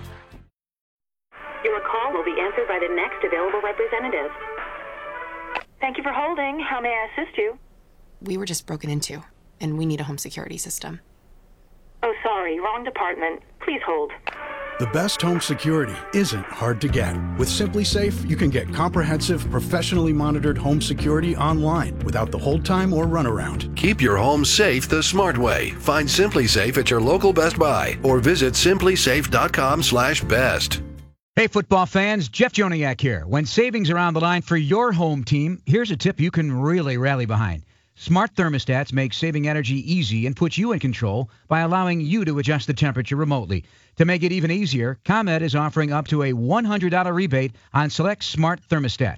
Speaker 18: Your call will be answered by the next available representative. Thank you for holding. How may I assist you?
Speaker 19: We were just broken into, and we need a home security system.
Speaker 18: Oh, sorry, wrong department. Please hold.
Speaker 20: The best home security isn't hard to get. With SimpliSafe, you can get comprehensive, professionally monitored home security online without the hold time or runaround.
Speaker 21: Keep your home safe the smart way. Find SimpliSafe at your local Best Buy or visit simply safe dot com slash best.
Speaker 2: Hey, football fans, Jeff Joniak here. When savings are on the line for your home team, here's a tip you can really rally behind. Smart thermostats make saving energy easy and put you in control by allowing you to adjust the temperature remotely. To make it even easier, ComEd is offering up to a one hundred dollars rebate on select smart thermostats.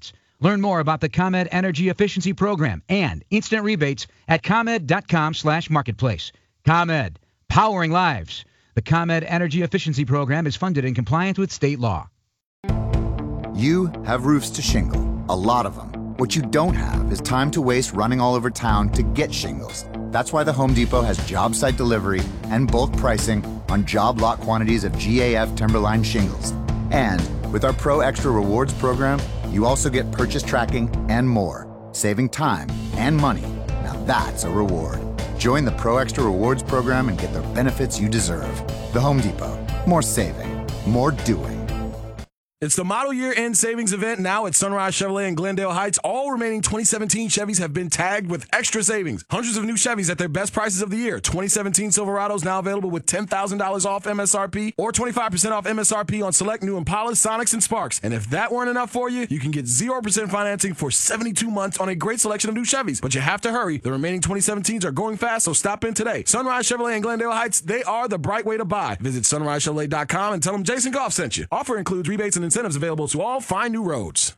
Speaker 2: Learn more about the ComEd Energy Efficiency Program and instant rebates at ComEd.com slash marketplace. ComEd, powering lives. The ComEd Energy Efficiency Program is funded in compliance with state law.
Speaker 3: You have roofs to shingle, a lot of them. What you don't have is time to waste running all over town to get shingles. That's why the Home Depot has job site delivery and bulk pricing on job lot quantities of G A F Timberline shingles. And with our Pro Extra Rewards program, you also get purchase tracking and more, saving time and money. Now that's a reward. Join the Pro Extra Rewards program and get the benefits you deserve. The Home Depot. More saving. More doing.
Speaker 1: It's the model year end savings event now at Sunrise Chevrolet in Glendale Heights. All remaining twenty seventeen Chevys have been tagged with extra savings. Hundreds of new Chevys at their best prices of the year. twenty seventeen Silverados now available with ten thousand dollars off M S R P or twenty-five percent off M S R P on select new Impalas, Sonics, and Sparks. And if that weren't enough for you, you can get zero percent financing for seventy-two months on a great selection of new Chevys. But you have to hurry. The remaining twenty seventeens are going fast, so stop in today. Sunrise Chevrolet in Glendale Heights, they are the bright way to buy. Visit sunrise chevrolet dot com and tell them Jason Goff sent you. Offer includes rebates and incentives available to all. Find new roads.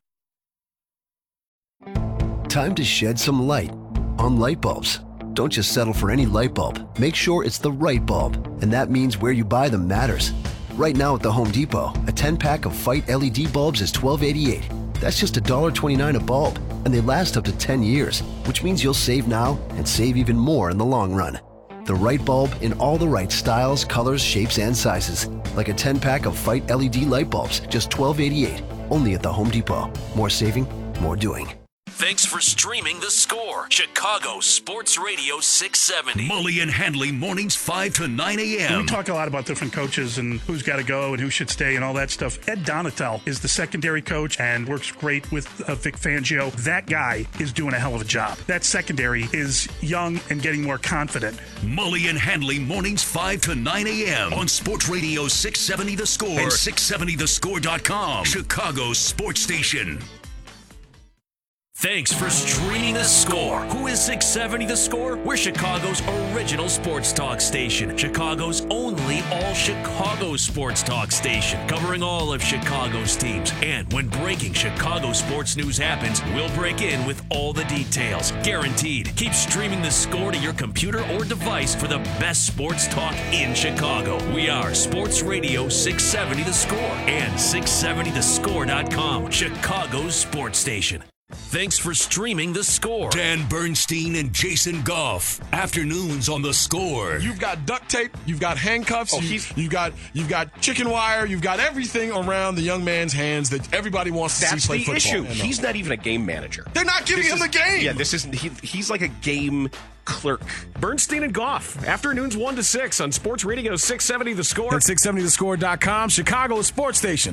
Speaker 21: Time to shed some light on light bulbs. Don't just settle for any light bulb. Make sure it's the right bulb, and that means where you buy them matters. Right now at the Home Depot, a ten-pack of Fight L E D bulbs is twelve eighty-eight. That's just one dollar twenty-nine a bulb, and they last up to ten years, which means you'll save now and save even more in the long run. The right bulb in all the right styles, colors, shapes, and sizes. Like a ten-pack of Fight L E D light bulbs, just twelve eighty-eight. Only at the Home Depot. More saving, more doing.
Speaker 16: Thanks for streaming The Score. Chicago Sports Radio six seventy. Mully and Handley mornings five to nine a.m.
Speaker 22: We talk a lot about different coaches and who's got to go and who should stay and all that stuff. Ed Donatel is the secondary coach and works great with uh, Vic Fangio. That guy is doing a hell of a job. That secondary is young and getting more confident.
Speaker 4: Mully and Handley mornings five to nine a.m. on Sports Radio six seventy The Score and six seventy the score dot com. Chicago's sports station.
Speaker 16: Thanks for streaming The Score. Who is six seventy The Score? We're Chicago's original sports talk station. Chicago's only all-Chicago sports talk station. Covering all of Chicago's teams. And when breaking Chicago sports news happens, we'll break in with all the details. Guaranteed. Keep streaming The Score to your computer or device for the best sports talk in Chicago. We are Sports Radio six seventy The Score and six seventy the score dot com. Chicago's sports station. Thanks for streaming The Score.
Speaker 4: Dan Bernstein and Jason Goff. Afternoons on The Score.
Speaker 1: You've got duct tape. You've got handcuffs.
Speaker 10: Oh,
Speaker 1: you,
Speaker 10: he's-
Speaker 1: you've got you've got chicken wire. You've got everything around the young man's hands that everybody wants to
Speaker 10: That's
Speaker 1: see play
Speaker 10: the
Speaker 1: football.
Speaker 10: issue.
Speaker 1: Yeah, no.
Speaker 10: He's not even a game manager.
Speaker 1: They're not giving
Speaker 10: This
Speaker 1: him
Speaker 10: is-
Speaker 1: the game.
Speaker 10: Yeah, this isn't. He, he's like a game clerk.
Speaker 23: Bernstein and Goff. Afternoons one to six on Sports Radio six seventy The Score.
Speaker 1: At six seventy the score dot com, Chicago's sports station.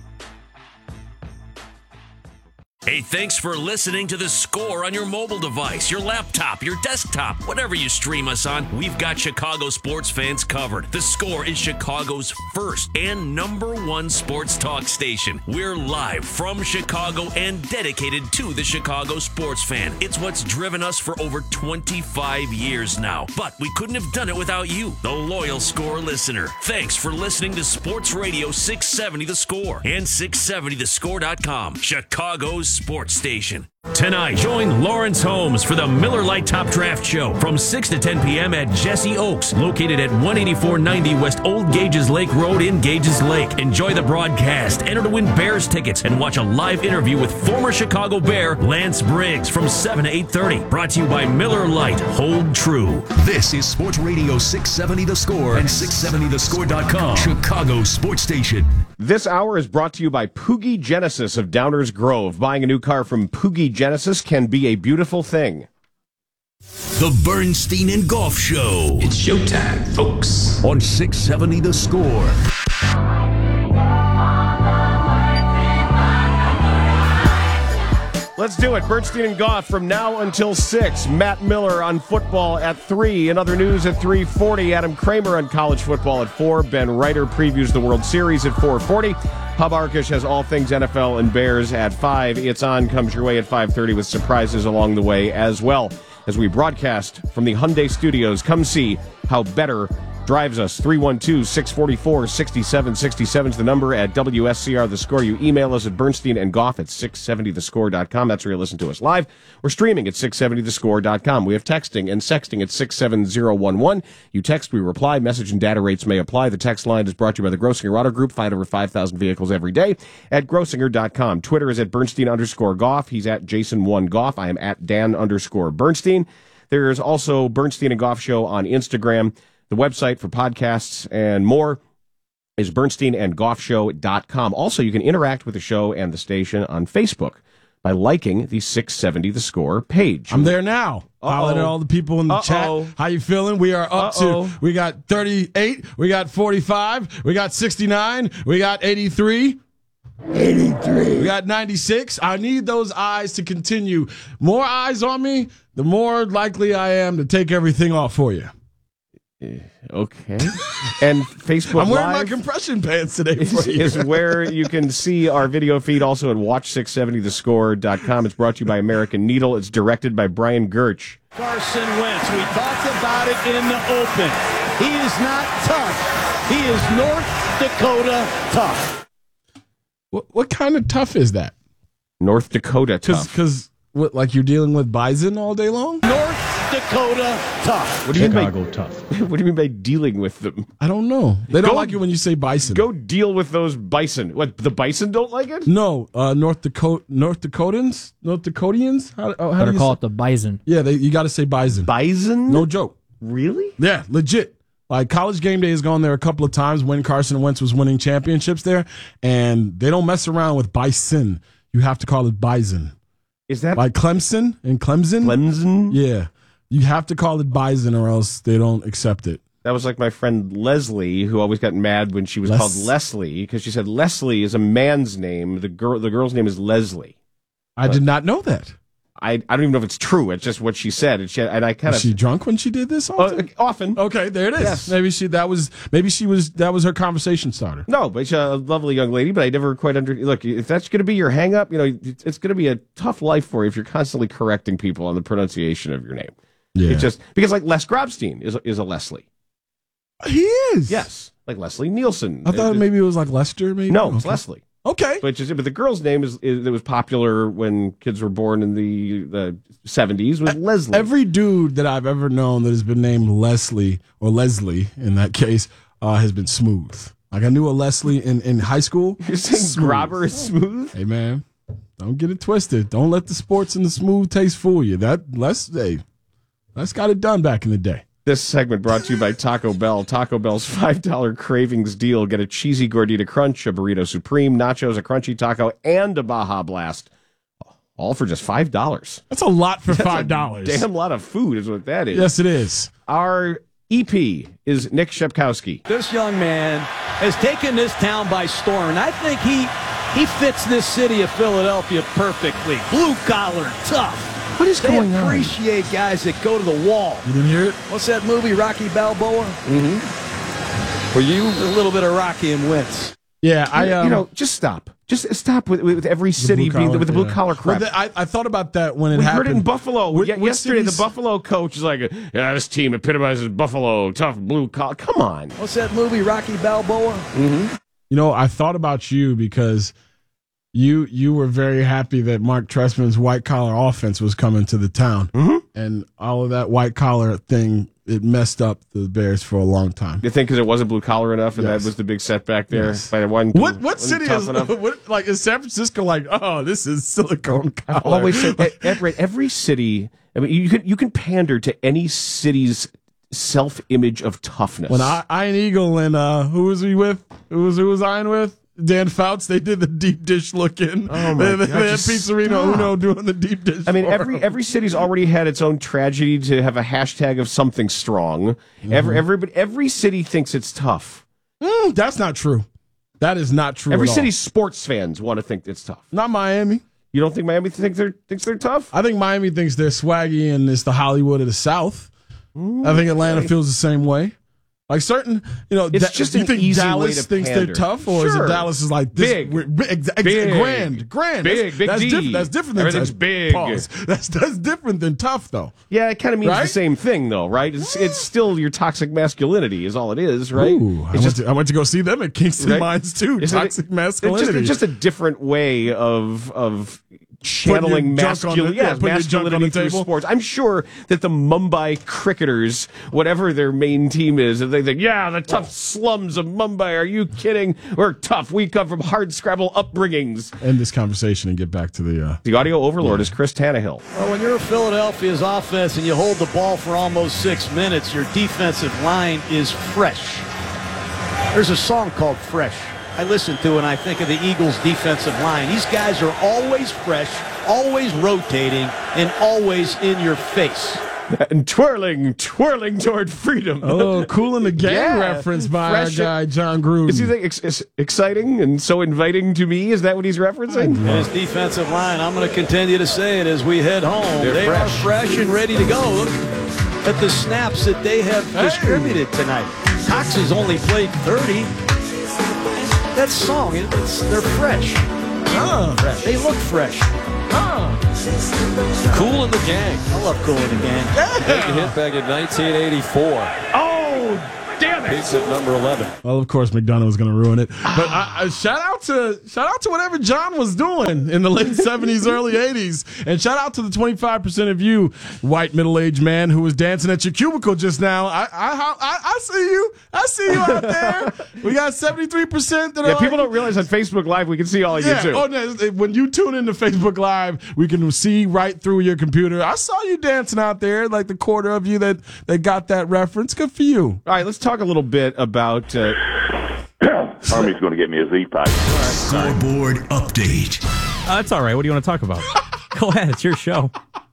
Speaker 16: Hey, thanks for listening to The Score on your mobile device, your laptop, your desktop, whatever you stream us on. We've got Chicago sports fans covered. The Score is Chicago's first and number one sports talk station. We're live from Chicago and dedicated to the Chicago sports fan. It's what's driven us for over twenty-five years now. But we couldn't have done it without you, the loyal Score listener. Thanks for listening to Sports Radio six seventy The Score and six seventy the score dot com, Chicago's sports station. Tonight, join Lawrence Holmes for the Miller Lite Top Draft Show from six to ten p.m. at Jesse Oaks, located at one eighty-four ninety West Old Gages Lake Road in Gages Lake. Enjoy the broadcast, enter to win Bears tickets, and watch a live interview with former Chicago Bear Lance Briggs from seven to eight thirty. Brought to you by Miller Lite. Hold true.
Speaker 4: This is Sports Radio six seventy The Score and six seventy the score dot com. Chicago's sports station.
Speaker 10: This hour is brought to you by Poogie Genesis of Downers Grove. Buying a new car from Poogie Genesis can be a beautiful thing.
Speaker 4: The Bernstein and Goff Show. It's showtime, folks. On six seventy The Score.
Speaker 10: Let's do it. Bernstein and Goff from now until six. Matt Miller on football at three. In other news at three forty. Adam Kramer on college football at four. Ben Reiter previews the World Series at four forty. Hub Arkish has all things N F L and Bears at five. It's On comes your way at five thirty with surprises along the way as well. As we broadcast from the Hyundai Studios, come see how better drives us. three one two, six four four, six seven six seven is the number at W S C R The Score. You email us at Bernstein and Goff at six seventy the score dot com. That's where you listen to us live. We're streaming at six seventy the score dot com. We have texting and sexting at six seven zero one one. You text, we reply. Message and data rates may apply. The text line is brought to you by the Grossinger Auto Group. Find over five thousand vehicles every day at Grossinger dot com. Twitter is at Bernstein underscore Goff. He's at Jason one Goff. I am at Dan underscore Bernstein. There's also Bernstein and Goff Show on Instagram. The website for podcasts and more is bernstein and goff show dot com. Also, you can interact with the show and the station on Facebook by liking the six seventy The Score page.
Speaker 9: I'm there now. Hollering at all the people in the
Speaker 10: Uh-oh.
Speaker 9: chat. How you feeling? We are up
Speaker 10: Uh-oh.
Speaker 9: to, we got thirty-eight, we got forty-five, we got sixty-nine, we got eighty-three. eighty-three. We got ninety-six. I need those eyes to continue. More eyes on me, the more likely I am to take everything off for you.
Speaker 10: Okay. And Facebook
Speaker 9: I'm wearing
Speaker 10: Live
Speaker 9: my compression pants today
Speaker 10: is,
Speaker 9: for you.
Speaker 10: is where you can see our video feed, also at watch six seventy the score dot com. It's brought to you by American Needle. It's directed by Brian Gertch.
Speaker 5: Carson Wentz. We talked about it in the open. He is not tough. He is North Dakota tough.
Speaker 9: What, what kind of tough is that?
Speaker 10: North Dakota tough.
Speaker 9: Because, what, like you're dealing with bison all day long?
Speaker 5: North Dakota tough.
Speaker 10: What do you
Speaker 9: Chicago
Speaker 10: mean by,
Speaker 9: tough.
Speaker 10: What do you mean by dealing with them?
Speaker 9: I don't know. They don't
Speaker 10: Go-
Speaker 9: like it when you say bison.
Speaker 10: Go deal with those bison. What, the bison don't like it?
Speaker 9: No, uh, North Dakota, North Dakotans, North Dakotians. How, oh, how
Speaker 7: Better
Speaker 9: do you
Speaker 7: call
Speaker 9: say?
Speaker 7: it the bison.
Speaker 9: Yeah, they, you got to say bison.
Speaker 10: Bison?
Speaker 9: No joke.
Speaker 10: Really?
Speaker 9: Yeah, legit. Like College Game Day has gone there a couple of times when Carson Wentz was winning championships there, and they don't mess around with bison. You have to call it bison.
Speaker 10: Is that
Speaker 9: like Clemson and Clemson?
Speaker 10: Clemson?
Speaker 9: Yeah, you have to call it bison or else they don't accept it.
Speaker 10: That was like my friend Leslie, who always got mad when she was
Speaker 9: Les-
Speaker 10: called Leslie, because she said Leslie is a man's name. The girl, the girl's name is Leslie.
Speaker 9: I did not know that.
Speaker 10: I, I don't even know if it's true. It's just what she said, and, she, and I kind
Speaker 9: Was
Speaker 10: of
Speaker 9: she drunk when she did this? Often?
Speaker 10: Uh, often.
Speaker 9: Okay, there it is.
Speaker 10: Yes.
Speaker 9: Maybe she that was maybe she was that was her conversation starter.
Speaker 10: No, but she's a lovely young lady. But I never quite under look. If that's going to be your hang up, you know, it's going to be a tough life for you if you're constantly correcting people on the pronunciation of your name.
Speaker 9: Yeah.
Speaker 10: It's just because like Les Grobstein is is a Leslie.
Speaker 9: He is.
Speaker 10: Yes, like Leslie Nielsen.
Speaker 9: I thought
Speaker 10: It-
Speaker 9: maybe it was like Lester. Maybe
Speaker 10: No, it's
Speaker 9: Okay.
Speaker 10: Leslie.
Speaker 9: Okay.
Speaker 10: Which is, but the girl's name is, is that was popular when kids were born in the the seventies was Leslie.
Speaker 9: Every dude that I've ever known that has been named Leslie or Leslie in that case uh, has been smooth. Like I knew a Leslie in, in high school.
Speaker 10: You're saying
Speaker 9: Smooth.
Speaker 10: Grobber is smooth?
Speaker 9: Hey man, don't get it twisted. Don't let the sports and the smooth taste fool you. That Les, hey, Les got it done back in the day.
Speaker 10: This segment brought to you by Taco Bell. Taco Bell's five dollar Cravings deal. Get a cheesy gordita crunch, a burrito supreme, nachos, a crunchy taco, and a Baja Blast. All for just five dollars.
Speaker 9: That's a lot for
Speaker 10: That's
Speaker 9: five
Speaker 10: a
Speaker 9: dollars.
Speaker 10: damn lot of food is what that is.
Speaker 9: Yes, it is.
Speaker 10: Our E P is Nick Shepkowski.
Speaker 5: This young man has taken this town by storm, and I think he he fits this city of Philadelphia perfectly. Blue collar, tough.
Speaker 10: What is
Speaker 5: they
Speaker 10: going on?
Speaker 5: appreciate guys that go to the wall.
Speaker 9: You didn't hear it?
Speaker 5: What's that movie, Rocky Balboa?
Speaker 10: Mm-hmm.
Speaker 5: For you, a little bit of Rocky and Wentz.
Speaker 9: Yeah, I um,
Speaker 10: you know, just stop. Just stop with, with every city being
Speaker 9: blue-collar,
Speaker 10: with the blue
Speaker 9: yeah.
Speaker 10: collar crap.
Speaker 9: Well, the- I, I thought about that when it
Speaker 10: we
Speaker 9: happened.
Speaker 10: heard it in Buffalo.
Speaker 9: What-
Speaker 10: Ye-
Speaker 9: what
Speaker 10: Yesterday,
Speaker 9: cities-
Speaker 10: the Buffalo coach is like, yeah, this team epitomizes Buffalo, tough blue collar. Come on.
Speaker 5: What's that movie, Rocky Balboa?
Speaker 10: Mm-hmm.
Speaker 9: You know, I thought about you because you you were very happy that Mark Trestman's white collar offense was coming to the town,
Speaker 10: mm-hmm.
Speaker 9: and all of that white collar thing it messed up the Bears for a long time.
Speaker 10: You think because it wasn't blue collar enough, and
Speaker 9: Yes.
Speaker 10: that was the big setback there?
Speaker 9: Yes.
Speaker 10: By one,
Speaker 9: What what
Speaker 10: wasn't
Speaker 9: city
Speaker 10: tough
Speaker 9: is
Speaker 10: enough?
Speaker 9: what, like is San Francisco like? Oh, this is Silicon Collar.
Speaker 10: I've always said e- every, every city. I mean, you can you can pander to any city's self image of toughness.
Speaker 9: When I, Iron Eagle and uh, who was he with? Who was who was Iron with? Dan Fouts. They did the deep dish look in.
Speaker 10: Oh my
Speaker 9: they, they,
Speaker 10: God,
Speaker 9: they had
Speaker 10: just
Speaker 9: Pizzerino
Speaker 10: stop.
Speaker 9: Uno doing the deep dish.
Speaker 10: I mean,
Speaker 9: for
Speaker 10: every
Speaker 9: him.
Speaker 10: every city's already had its own tragedy to have a hashtag of something strong.
Speaker 9: Mm-hmm.
Speaker 10: Every everybody, every city thinks it's tough.
Speaker 9: Mm, that's not true. That is not true.
Speaker 10: Every
Speaker 9: at all.
Speaker 10: city's sports fans want to think it's tough.
Speaker 9: Not Miami.
Speaker 10: You don't think Miami thinks they're thinks they're tough?
Speaker 9: I think Miami thinks they're swaggy and it's the Hollywood of the South. I think Atlanta feels the same way. Like certain, you know,
Speaker 10: it's
Speaker 9: da-
Speaker 10: just
Speaker 9: you
Speaker 10: an
Speaker 9: think
Speaker 10: easy
Speaker 9: Dallas
Speaker 10: way to
Speaker 9: thinks
Speaker 10: pander.
Speaker 9: they're tough, or
Speaker 10: Sure.
Speaker 9: is it Dallas is like this,
Speaker 10: Big.
Speaker 9: we're- big, ex- ex-
Speaker 10: Big.
Speaker 9: grand, grand,
Speaker 10: Big,
Speaker 9: that's,
Speaker 10: big
Speaker 9: that's
Speaker 10: D.
Speaker 9: different. That's different than
Speaker 10: Everything's
Speaker 9: tough.
Speaker 10: big.
Speaker 9: Pause. That's that's different than tough, though.
Speaker 10: Yeah, it kind of means
Speaker 9: Right?
Speaker 10: the same thing, though, right? It's it's still your toxic masculinity is all it is, right?
Speaker 9: Ooh, I,
Speaker 10: it's
Speaker 9: went to, I went to go see them at Kingston
Speaker 10: Right?
Speaker 9: Mines too.
Speaker 10: Isn't it-
Speaker 9: Toxic
Speaker 10: it's
Speaker 9: masculinity.
Speaker 10: just, it's just a different way of of channeling
Speaker 9: Putting your junk on the-
Speaker 10: masculinity,
Speaker 9: yeah,
Speaker 10: yeah,
Speaker 9: putting your junk on
Speaker 10: masculinity
Speaker 9: the
Speaker 10: through
Speaker 9: table.
Speaker 10: sports. I'm sure that the Mumbai cricketers, whatever their main team is, they think, yeah, the tough slums of Mumbai. Are you kidding? We're tough. We come from hard scrabble upbringings.
Speaker 9: End this conversation and get back to the. Uh,
Speaker 10: The audio overlord is Chris Tannehill.
Speaker 5: Well, when you're Philadelphia's offense and you hold the ball for almost six minutes, your defensive line is fresh. There's a song called Fresh I listen to and I think of the Eagles' defensive line. These guys are always fresh, always rotating, and always in your face.
Speaker 10: And twirling, twirling toward freedom.
Speaker 9: Oh, Cool in the Gang
Speaker 10: Yeah.
Speaker 9: reference by
Speaker 10: Fresh-
Speaker 9: our guy John Gruden.
Speaker 10: Is he think ex- ex- exciting and so inviting to me? Is that what he's referencing?
Speaker 5: And his defensive line, I'm going to continue to say it as we head home.
Speaker 10: They're
Speaker 5: they
Speaker 10: fresh.
Speaker 5: are fresh and ready to go. Look at the snaps that they have distributed tonight. Cox has only played thirty. That song, it- it's, they're fresh.
Speaker 9: Huh.
Speaker 5: fresh. They look fresh.
Speaker 7: Cool in the Gang.
Speaker 5: I love Cool in the Gang.
Speaker 7: Big hit back in nineteen eighty-four.
Speaker 10: Oh, damn it!
Speaker 7: Peaks at number eleven.
Speaker 9: Well, of course, McDonough was going to ruin it. But I, I, shout out to shout out to whatever John was doing in the late seventies, early eighties, and shout out to the twenty-five percent of you, white middle-aged man who was dancing at your cubicle just now. I I I, I see you. I see you out there. We got seventy-three percent that are
Speaker 10: Yeah, people
Speaker 9: like,
Speaker 10: don't realize on Facebook Live we can see all of
Speaker 9: yeah,
Speaker 10: you too.
Speaker 9: oh, no, when you tune into Facebook Live, we can see right through your computer. I saw you dancing out there, like the quarter of you that, that got that reference. Good for you.
Speaker 10: All right, let's talk a little bit about. Uh,
Speaker 17: Army's going to get me a Z-Pack.
Speaker 4: Scoreboard update.
Speaker 8: Uh, that's all right. What do you want to talk about? Go ahead. It's your show.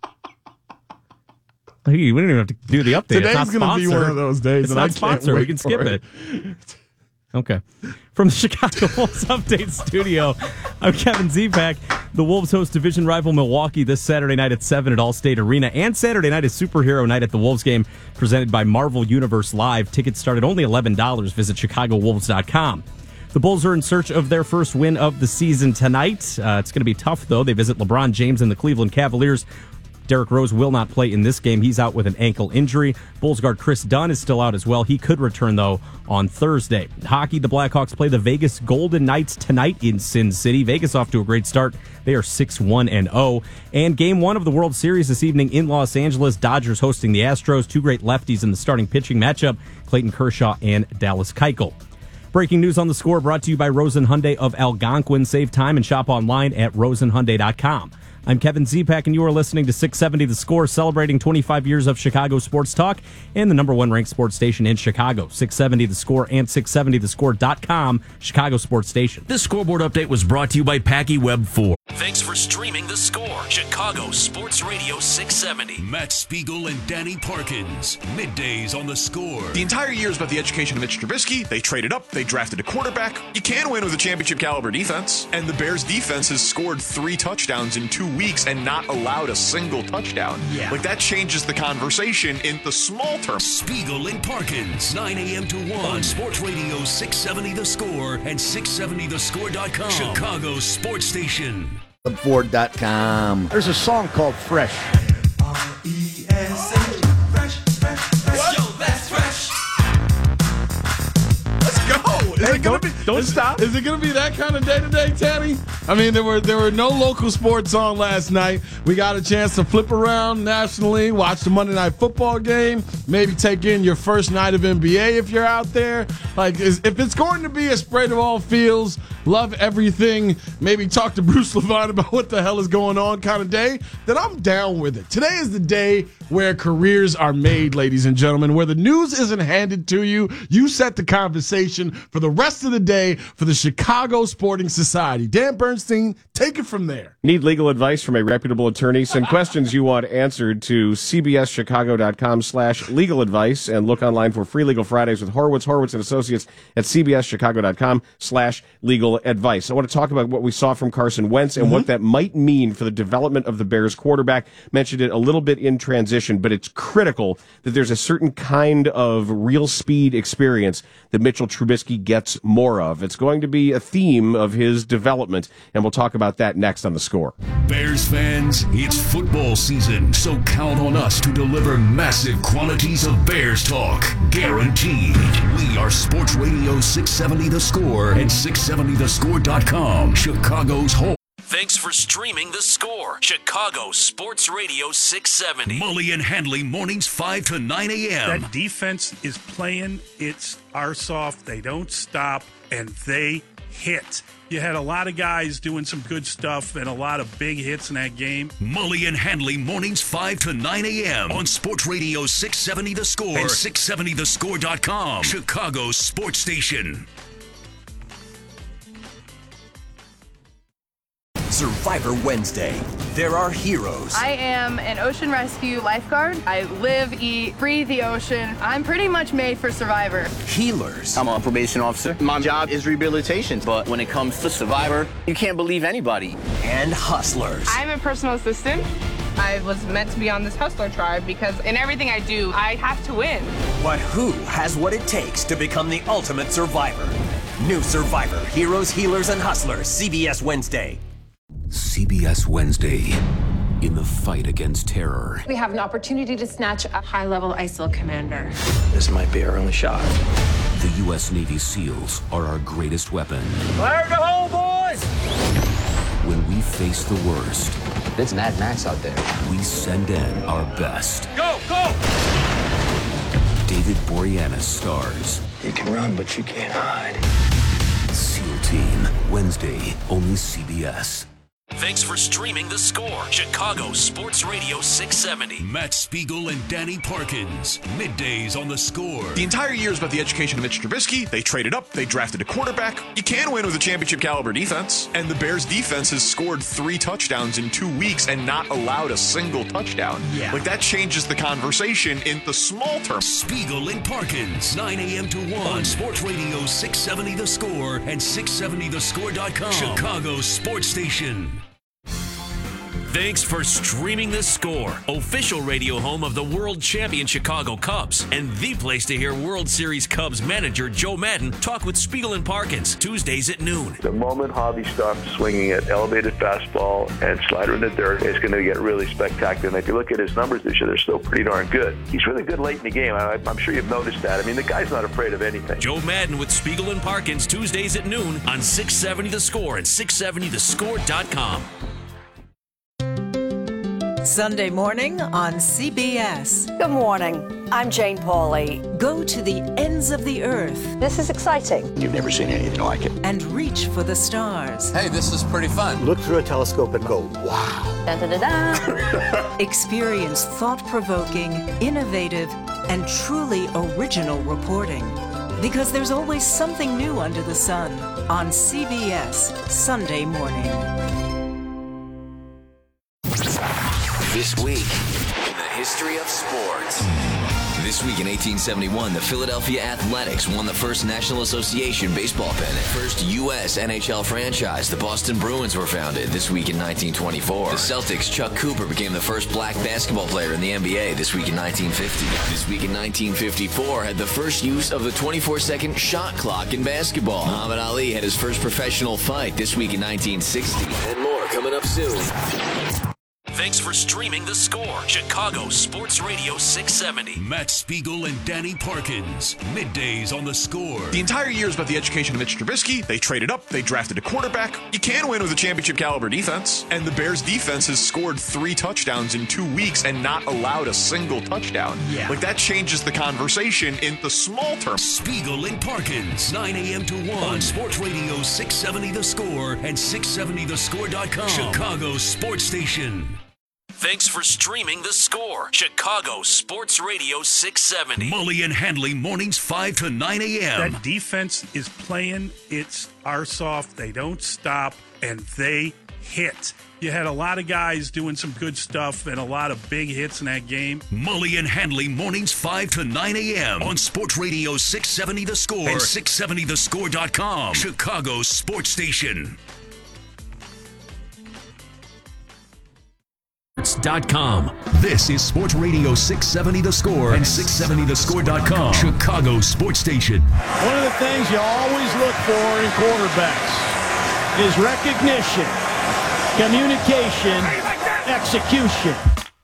Speaker 8: Hey, we don't even have to do the update.
Speaker 9: Today's
Speaker 8: it's not
Speaker 9: gonna be
Speaker 8: sponsored.
Speaker 9: one of those days,
Speaker 8: It's
Speaker 9: and
Speaker 8: not
Speaker 9: I can't
Speaker 8: sponsored. We
Speaker 9: wait
Speaker 8: can
Speaker 9: for
Speaker 8: skip
Speaker 9: it.
Speaker 8: it. Okay. From the Chicago Wolves Update Studio, I'm Kevin Zepak. The Wolves host division rival Milwaukee this Saturday night at seven at Allstate Arena, and Saturday night is Superhero Night at the Wolves game, presented by Marvel Universe Live. Tickets start at only eleven dollars. Visit chicago wolves dot com. The Bulls are in search of their first win of the season tonight. Uh, it's going to be tough, though. They visit LeBron James and the Cleveland Cavaliers. Derrick Rose will not play in this game. He's out with an ankle injury. Bulls guard Chris Dunn is still out as well. He could return, though, on Thursday. Hockey, the Blackhawks play the Vegas Golden Knights tonight in Sin City. Vegas off to a great start. They are six one and oh. And game one of the World Series this evening in Los Angeles. Dodgers hosting the Astros. Two great lefties in the starting pitching matchup, Clayton Kershaw and Dallas Keuchel. Breaking news on the Score brought to you by Rosen Hyundai of Algonquin. Save time and shop online at rosen hyundai dot com. I'm Kevin Zepak, and you are listening to six seventy The Score, celebrating twenty-five years of Chicago sports talk and the number one ranked sports station in Chicago. six seventy The Score and six seventy the score dot com, Chicago sports station.
Speaker 16: This scoreboard update was brought to you by Packy Web four. Thanks for streaming The Score, Chicago Sports Radio six seventy.
Speaker 4: Matt Spiegel and Danny Parkins. Middays on The Score.
Speaker 11: The entire year is about the education of Mitch Trubisky. They traded up. They drafted a quarterback. You can win with a championship caliber defense. And the Bears defense has scored three touchdowns in two weeks and not allowed a single touchdown.
Speaker 4: Yeah.
Speaker 11: Like that changes the conversation in the small term.
Speaker 4: Spiegel and Parkins, nine a.m. to one on Sports Radio six seventy The Score and six seventy the score dot com. Chicago Sports Station.
Speaker 24: Ford dot com.
Speaker 5: There's a song called Fresh.
Speaker 9: Let's go. Is
Speaker 10: Hey,
Speaker 9: it gonna
Speaker 10: don't-
Speaker 9: be?
Speaker 10: don't
Speaker 9: is,
Speaker 10: stop.
Speaker 9: Is it gonna be that kind of day today, Tanny? I mean, there were there were no local sports on last night. We got a chance to flip around nationally, watch the Monday Night Football game, maybe take in your first night of N B A if you're out there. Like, is, if it's going to be a spread of all fields, love everything, maybe talk to Bruce Levine about what the hell is going on kind of day, then I'm down with it. Today is the day where careers are made, ladies and gentlemen, where the news isn't handed to you. You set the conversation for the rest rest of the day for the Chicago Sporting Society. Dan Bernstein, take it from there.
Speaker 10: Need legal advice from a reputable attorney? Send questions you want answered to cbschicago.com slash legal advice and look online for free Legal Fridays with Horowitz, Horowitz and Associates at cbschicago.com slash legal advice. I want to talk about what we saw from Carson Wentz and mm-hmm. what that might mean for the development of the Bears quarterback. Mentioned it a little bit in transition, but it's critical that there's a certain kind of real speed experience that Mitchell Trubisky gets more of. It's going to be a theme of his development, and we'll talk about that next on The Score.
Speaker 4: Bears fans, it's football season, so count on us to deliver massive quantities of Bears talk. Guaranteed. We are Sports Radio six seventy The Score and six seventy the score dot com, Chicago's home.
Speaker 16: Thanks for streaming The Score. Chicago Sports Radio six seventy.
Speaker 4: Mully and Handley mornings five to nine a.m.
Speaker 22: That defense is playing its arse off. They don't stop, and they hit. You had a lot of guys doing some good stuff and a lot of big hits in that game.
Speaker 4: Mully and Handley mornings five to nine a.m. on Sports Radio six seventy The Score and six seventy the score dot com, Chicago's sports station.
Speaker 6: Survivor Wednesday. There are heroes.
Speaker 12: I am an ocean rescue lifeguard. I live, eat, breathe the ocean. I'm pretty much made for Survivor.
Speaker 6: Healers.
Speaker 13: I'm a probation officer. My job is rehabilitation, but when it comes to Survivor, you can't believe anybody.
Speaker 6: And hustlers.
Speaker 12: I'm a personal assistant. I was meant to be on this hustler tribe because in everything I do, I have to win.
Speaker 6: But who has what it takes to become the ultimate survivor? New Survivor, Heroes, Healers, and Hustlers, C B S Wednesday.
Speaker 4: C B S Wednesday, in the fight against terror.
Speaker 14: We have an opportunity to snatch a high-level I S I L commander.
Speaker 13: This might be our only shot.
Speaker 4: The U S Navy SEALs are our greatest weapon.
Speaker 13: Fire in the hole, boys!
Speaker 4: When we face the worst,
Speaker 13: it's Mad Max out there.
Speaker 4: we send in our best.
Speaker 13: Go, go!
Speaker 4: David Boreanaz stars.
Speaker 13: You can run, but you can't hide.
Speaker 4: SEAL Team, Wednesday, only C B S.
Speaker 16: Thanks for streaming The Score. Chicago Sports Radio six seventy.
Speaker 4: Matt Spiegel and Danny Parkins. Middays on The Score.
Speaker 11: The entire year is about the education of Mitch Trubisky. They traded up. They drafted a quarterback. You can win with a championship caliber defense. And the Bears defense has scored three touchdowns in two weeks and not allowed a single touchdown.
Speaker 4: Yeah.
Speaker 11: Like, that changes the conversation in the small term.
Speaker 4: Spiegel and Parkins, nine a.m. to one on Sports Radio six seventy The Score and six seventy the score dot com, Chicago's sports station.
Speaker 16: Thanks for streaming The Score, official radio home of the world champion Chicago Cubs, and the place to hear World Series Cubs manager Joe Madden talk with Spiegel and Parkins, Tuesdays at noon.
Speaker 17: The moment Javi stops swinging at elevated fastball and slider in the dirt, it's going to get really spectacular. And if you look at his numbers this year, they're still pretty darn good. He's really good late in the game. I, I'm sure you've noticed that. I mean, the guy's not afraid of anything.
Speaker 16: Joe Madden with Spiegel and Parkins, Tuesdays at noon on six seventy The Score and six seventy the score dot com.
Speaker 25: Sunday morning on C B S.
Speaker 26: Good morning. I'm Jane Pauley.
Speaker 25: Go to the ends of the earth.
Speaker 26: This is exciting.
Speaker 13: You've never seen anything like it.
Speaker 25: And reach for the stars.
Speaker 27: Hey, this is pretty fun.
Speaker 13: Look through a telescope and go, wow.
Speaker 26: Da, da, da, da.
Speaker 25: Experience thought-provoking, innovative, and truly original reporting. Because there's always something new under the sun on C B S Sunday morning.
Speaker 28: This week in the history of sports. This week in eighteen seventy-one, the Philadelphia Athletics won the first National Association baseball pennant. First U S N H L franchise, the Boston Bruins, were founded. This week in nineteen twenty-four. The Celtics' Chuck Cooper became the first black basketball player in the N B A. This week in nineteen fifty. This week in nineteen fifty-four had the first use of the twenty-four second shot clock in basketball. Muhammad Ali had his first professional fight. This week in nineteen sixty. And more coming up soon.
Speaker 16: Thanks for streaming The Score. Chicago Sports Radio six seventy.
Speaker 4: Matt Spiegel and Danny Parkins. Middays on The Score.
Speaker 11: The entire year is about the education of Mitch Trubisky. They traded up. They drafted a quarterback. You can win with a championship caliber defense. And the Bears defense has scored three touchdowns in two weeks and not allowed a single touchdown.
Speaker 4: Yeah.
Speaker 11: Like, that changes the conversation in the small term.
Speaker 4: Spiegel and Parkins, nine a.m. to one on Sports Radio six seventy The Score and six seventy the score dot com, Chicago's sports station.
Speaker 16: Thanks for streaming The Score, Chicago Sports Radio six seventy.
Speaker 4: Mully and Handley mornings five to nine a.m.
Speaker 22: That defense is playing its arse off. They don't stop, and they hit. You had a lot of guys doing some good stuff and a lot of big hits in that game.
Speaker 4: Mully and Handley mornings five to nine a.m. on Sports Radio six seventy The Score and six seventy the score dot com, Chicago's sports station. Dot com. This is Sports Radio six seventy The Score and six seventy the score dot com, Chicago's sports station.
Speaker 5: One of the things you always look for in quarterbacks is recognition, communication, execution.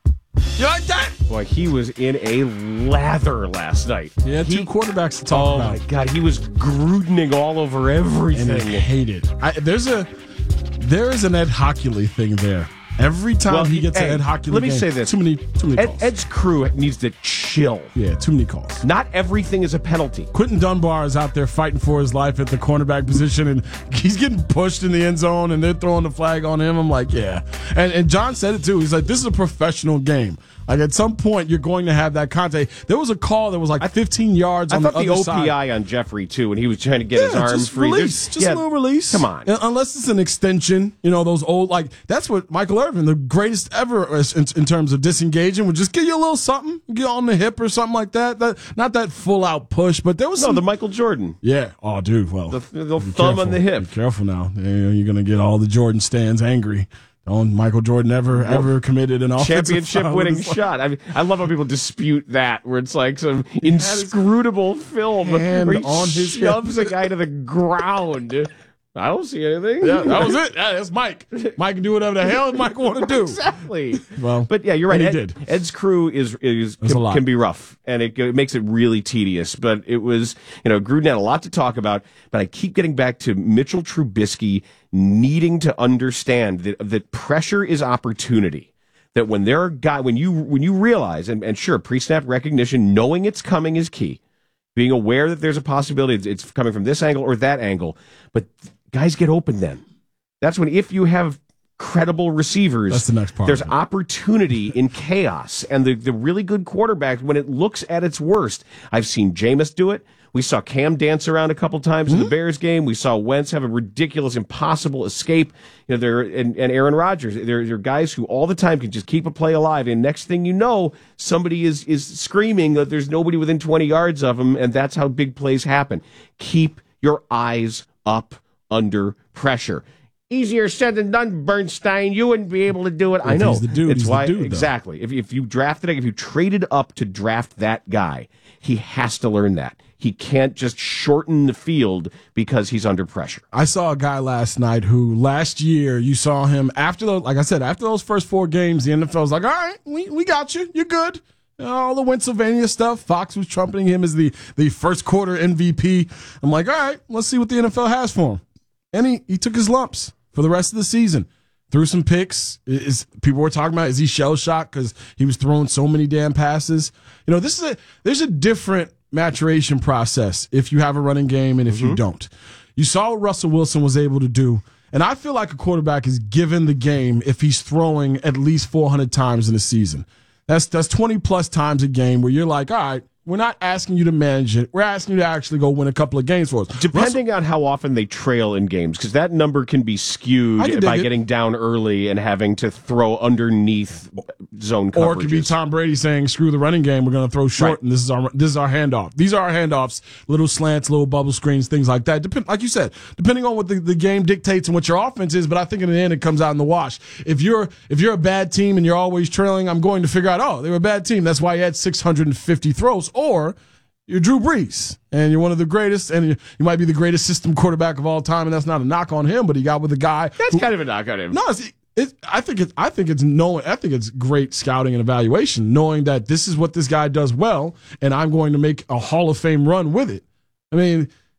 Speaker 9: You like that?
Speaker 10: Boy, he was in a lather last night.
Speaker 9: He had two quarterbacks to talk
Speaker 10: oh
Speaker 9: about.
Speaker 10: Oh, my God. He was Grudening all over everything.
Speaker 9: And I hate it. I, there's a, there is an Ed Hockley thing there. Every time
Speaker 10: well,
Speaker 9: he gets
Speaker 10: hey,
Speaker 9: an Ed Hockley
Speaker 10: let me
Speaker 9: game,
Speaker 10: say this.
Speaker 9: Too many, too many
Speaker 10: Ed,
Speaker 9: calls.
Speaker 10: Ed's crew needs to chill.
Speaker 9: Yeah, too many calls.
Speaker 10: Not everything is a penalty.
Speaker 9: Quentin Dunbar is out there fighting for his life at the cornerback position, and he's getting pushed in the end zone, and they're throwing the flag on him. I'm like, yeah. And, and John said it, too. He's like, this is a professional game. Like, at some point, you're going to have that contact. There was a call that was like fifteen yards
Speaker 10: I
Speaker 9: on the
Speaker 10: thought
Speaker 9: other
Speaker 10: the O P
Speaker 9: side.
Speaker 10: I on Jeffrey, too, when he was trying to get
Speaker 9: yeah,
Speaker 10: his arms
Speaker 9: just
Speaker 10: free.
Speaker 9: Release,
Speaker 10: There's,
Speaker 9: just
Speaker 10: yeah,
Speaker 9: a little release.
Speaker 10: Come on.
Speaker 9: Unless it's an extension, you know, those old, like, that's what Michael Irvin, the greatest ever in, in terms of disengaging, would just give you a little something, get on the hip or something like that. That not that full out push, but there was
Speaker 10: No,
Speaker 9: some,
Speaker 10: the Michael Jordan.
Speaker 9: Yeah. Oh, dude, well.
Speaker 10: The, the thumb
Speaker 9: careful.
Speaker 10: on the hip.
Speaker 9: Be careful now. You're going to get all the Jordan stands angry. Don't Michael Jordan ever, well, ever committed an offensive
Speaker 10: championship winning shot. I mean, I love how people dispute that, where it's like some inscrutable film where he on his shoves hip. a guy to the ground. I don't see anything.
Speaker 9: Yeah, that was it. Yeah, that's Mike. Mike can do whatever the hell Mike want to do.
Speaker 10: Exactly.
Speaker 9: Well,
Speaker 10: but yeah, you're right.
Speaker 9: He
Speaker 10: Ed,
Speaker 9: did.
Speaker 10: Ed's crew is is can, can be rough, and it, it makes it really tedious. But it was, you know, Gruden had a lot to talk about. But I keep getting back to Mitchell Trubisky needing to understand that that pressure is opportunity. That when there are guy when you when you realize and, and sure, pre-snap recognition, knowing it's coming is key. Being aware that there's a possibility it's, it's coming from this angle or that angle, but guys get open then. That's when, if you have credible receivers,
Speaker 9: that's the next part.
Speaker 10: There's opportunity in chaos. And the, the really good quarterback, when it looks at its worst, I've seen Jameis do it. We saw Cam dance around a couple times mm-hmm. in the Bears game. We saw Wentz have a ridiculous, impossible escape. You know, there and, and Aaron Rodgers. There are guys who all the time can just keep a play alive. And next thing you know, somebody is is screaming that there's nobody within twenty yards of them, and that's how big plays happen. Keep your eyes up under pressure. Easier said than done, Bernstein. You wouldn't be able to do it.
Speaker 9: Well,
Speaker 10: I know.
Speaker 9: He's the dude.
Speaker 10: It's
Speaker 9: he's
Speaker 10: why
Speaker 9: the dude,
Speaker 10: exactly. If if you drafted, if you traded up to draft that guy, he has to learn that. He can't just shorten the field because he's under pressure.
Speaker 9: I saw a guy last night who last year you saw him after the, like I said, after those first four games, the N F L was like, all right, we, we got you. You're good. All the Pennsylvania stuff. Fox was trumpeting him as the, the first quarter M V P. I'm like, all right, let's see what the N F L has for him. And he, he took his lumps for the rest of the season. Threw some picks. Is people were talking about, is he shell shocked because he was throwing so many damn passes? You know, this is a there's a different maturation process if you have a running game and if mm-hmm. you don't. You saw what Russell Wilson was able to do, and I feel like a quarterback is given the game if he's throwing at least four hundred times in a season. That's that's twenty plus times a game where you're like, all right, we're not asking you to manage it. We're asking you to actually go win a couple of games for us.
Speaker 10: Depending Russell, on how often they trail in games, because that number can be skewed can by getting down early and having to throw underneath zone coverages.
Speaker 9: Or it could be Tom Brady saying, screw the running game, we're going to throw short, right. and this is our this is our handoff. These are our handoffs, little slants, little bubble screens, things like that. Dep- like you said, depending on what the, the game dictates and what your offense is, but I think in the end it comes out in the wash. If you're if you're a bad team and you're always trailing, I'm going to figure out, oh, they were a bad team. That's why you had six hundred fifty throws. Or you're Drew Brees, and you're one of the greatest, and you, you might be the greatest system quarterback of all time, and that's not a knock on him, but he got with a guy.
Speaker 10: That's
Speaker 9: who,
Speaker 10: kind of a knock on him.
Speaker 9: No, it's, it, I think it's I think it's knowing. I think it's great scouting and evaluation, knowing that this is what this guy does well, and I'm going to make a Hall of Fame run with it. I mean,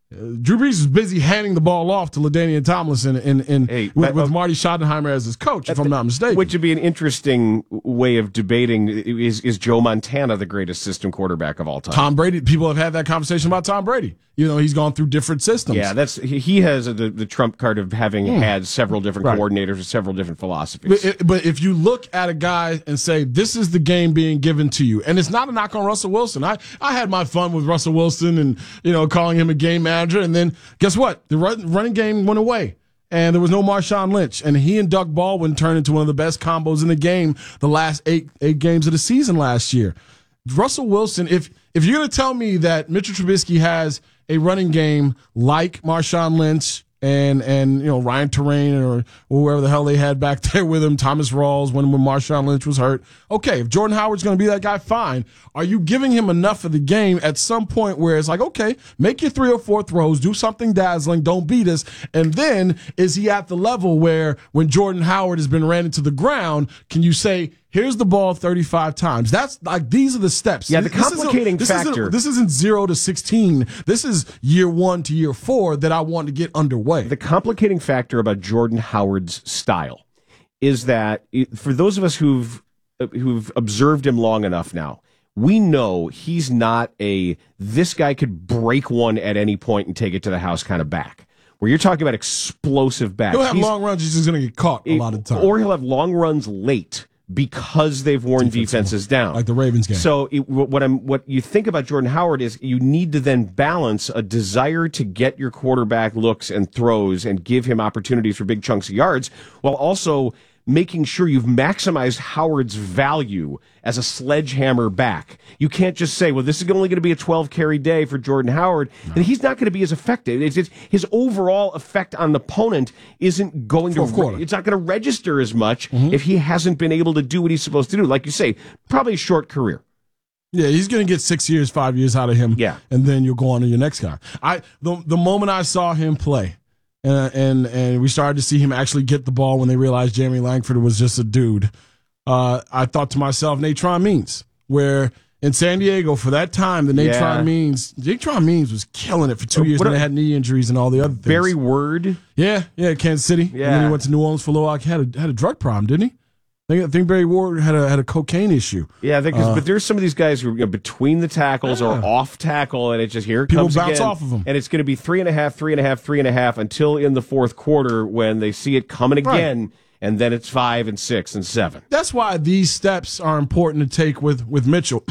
Speaker 9: Uh, Drew Brees is busy handing the ball off to LaDainian Tomlinson and, and
Speaker 10: hey,
Speaker 9: with,
Speaker 10: that,
Speaker 9: with Marty Schottenheimer as his coach, if I'm not mistaken.
Speaker 10: Which would be an interesting way of debating, is, is Joe Montana the greatest system quarterback of all time?
Speaker 9: Tom Brady, people have had that conversation about Tom Brady. You know, he's gone through different systems.
Speaker 10: Yeah, that's he has the, the trump card of having
Speaker 9: Hmm.
Speaker 10: had several different
Speaker 9: Right.
Speaker 10: coordinators with several different philosophies.
Speaker 9: But, but if you look at a guy and say, this is the game being given to you, and it's not a knock on Russell Wilson. I, I had my fun with Russell Wilson and, you know, calling him a game manager. And then guess what? The run, running game went away. And there was no Marshawn Lynch. And he and Doug Baldwin turned into one of the best combos in the game the last eight eight games of the season last year. Russell Wilson, if if you're going to tell me that Mitchell Trubisky has a running game like Marshawn Lynch and and you know Ryan Terrain or, or whoever the hell they had back there with him, Thomas Rawls when, when Marshawn Lynch was hurt. Okay, if Jordan Howard's going to be that guy, fine. Are you giving him enough of the game at some point where it's like, okay, make your three or four throws, do something dazzling, don't beat us, and then is he at the level where when Jordan Howard has been ran into the ground, can you say, here's the ball thirty-five times? That's like, these are the steps.
Speaker 10: Yeah, the
Speaker 9: This isn't-
Speaker 10: complicating
Speaker 9: this
Speaker 10: factor-
Speaker 9: Isn't, this isn't zero to sixteen. This is year one to year four that I want to get underway.
Speaker 10: The complicating factor about Jordan Howard's style is that it, for those of us who've uh, who've observed him long enough now, we know he's not a this guy could break one at any point and take it to the house kind of back. Where you're talking about explosive backs.
Speaker 9: He'll have
Speaker 10: He's-
Speaker 9: long runs. He's just going to get caught a lot of times.
Speaker 10: Or he'll have long runs late because they've worn defenses down,
Speaker 9: like the Ravens game.
Speaker 10: So it, what I'm, what you think about Jordan Howard is you need to then balance a desire to get your quarterback looks and throws and give him opportunities for big chunks of yards, while also making sure you've maximized Howard's value as a sledgehammer back. You can't just say, well, this is only going to be a twelve carry day for Jordan Howard, no. and he's not going to be as effective. It's, it's, his overall effect on the opponent isn't going
Speaker 9: Fourth
Speaker 10: to,
Speaker 9: quarter.
Speaker 10: it's not going to register as much
Speaker 9: Mm-hmm.
Speaker 10: if he hasn't been able to do what he's supposed to do. Like you say, probably a short career.
Speaker 9: Yeah, he's going to get six years, five years out of him.
Speaker 10: Yeah.
Speaker 9: And then you'll go on to your next guy. I the, the moment I saw him play, and, and and we started to see him actually get the ball when they realized Jeremy Langford was just a dude, uh, I thought to myself, Natron Means, where in San Diego for that time, the Natron
Speaker 10: Yeah.
Speaker 9: Means, Natron Means was killing it for two years
Speaker 10: What
Speaker 9: when
Speaker 10: a-
Speaker 9: they had knee injuries and all the other things.
Speaker 10: Barry Word.
Speaker 9: Yeah, yeah, Kansas City. And then
Speaker 10: Yeah.
Speaker 9: he went to New Orleans for a little while. He had a, had a drug problem, didn't he? I think, I think Barry Ward had a had a cocaine issue.
Speaker 10: Yeah, I think,
Speaker 9: Uh,
Speaker 10: but there's some of these guys who are you know, between the tackles or
Speaker 9: Yeah.
Speaker 10: off tackle, and it just here it
Speaker 9: People
Speaker 10: comes
Speaker 9: bounce
Speaker 10: again.
Speaker 9: off of 'em.
Speaker 10: And it's going to be three and a half, three and a half, three and a half until in the fourth quarter when they see it coming again, and then it's five and six and seven.
Speaker 9: That's why these steps are important to take with with Mitchell.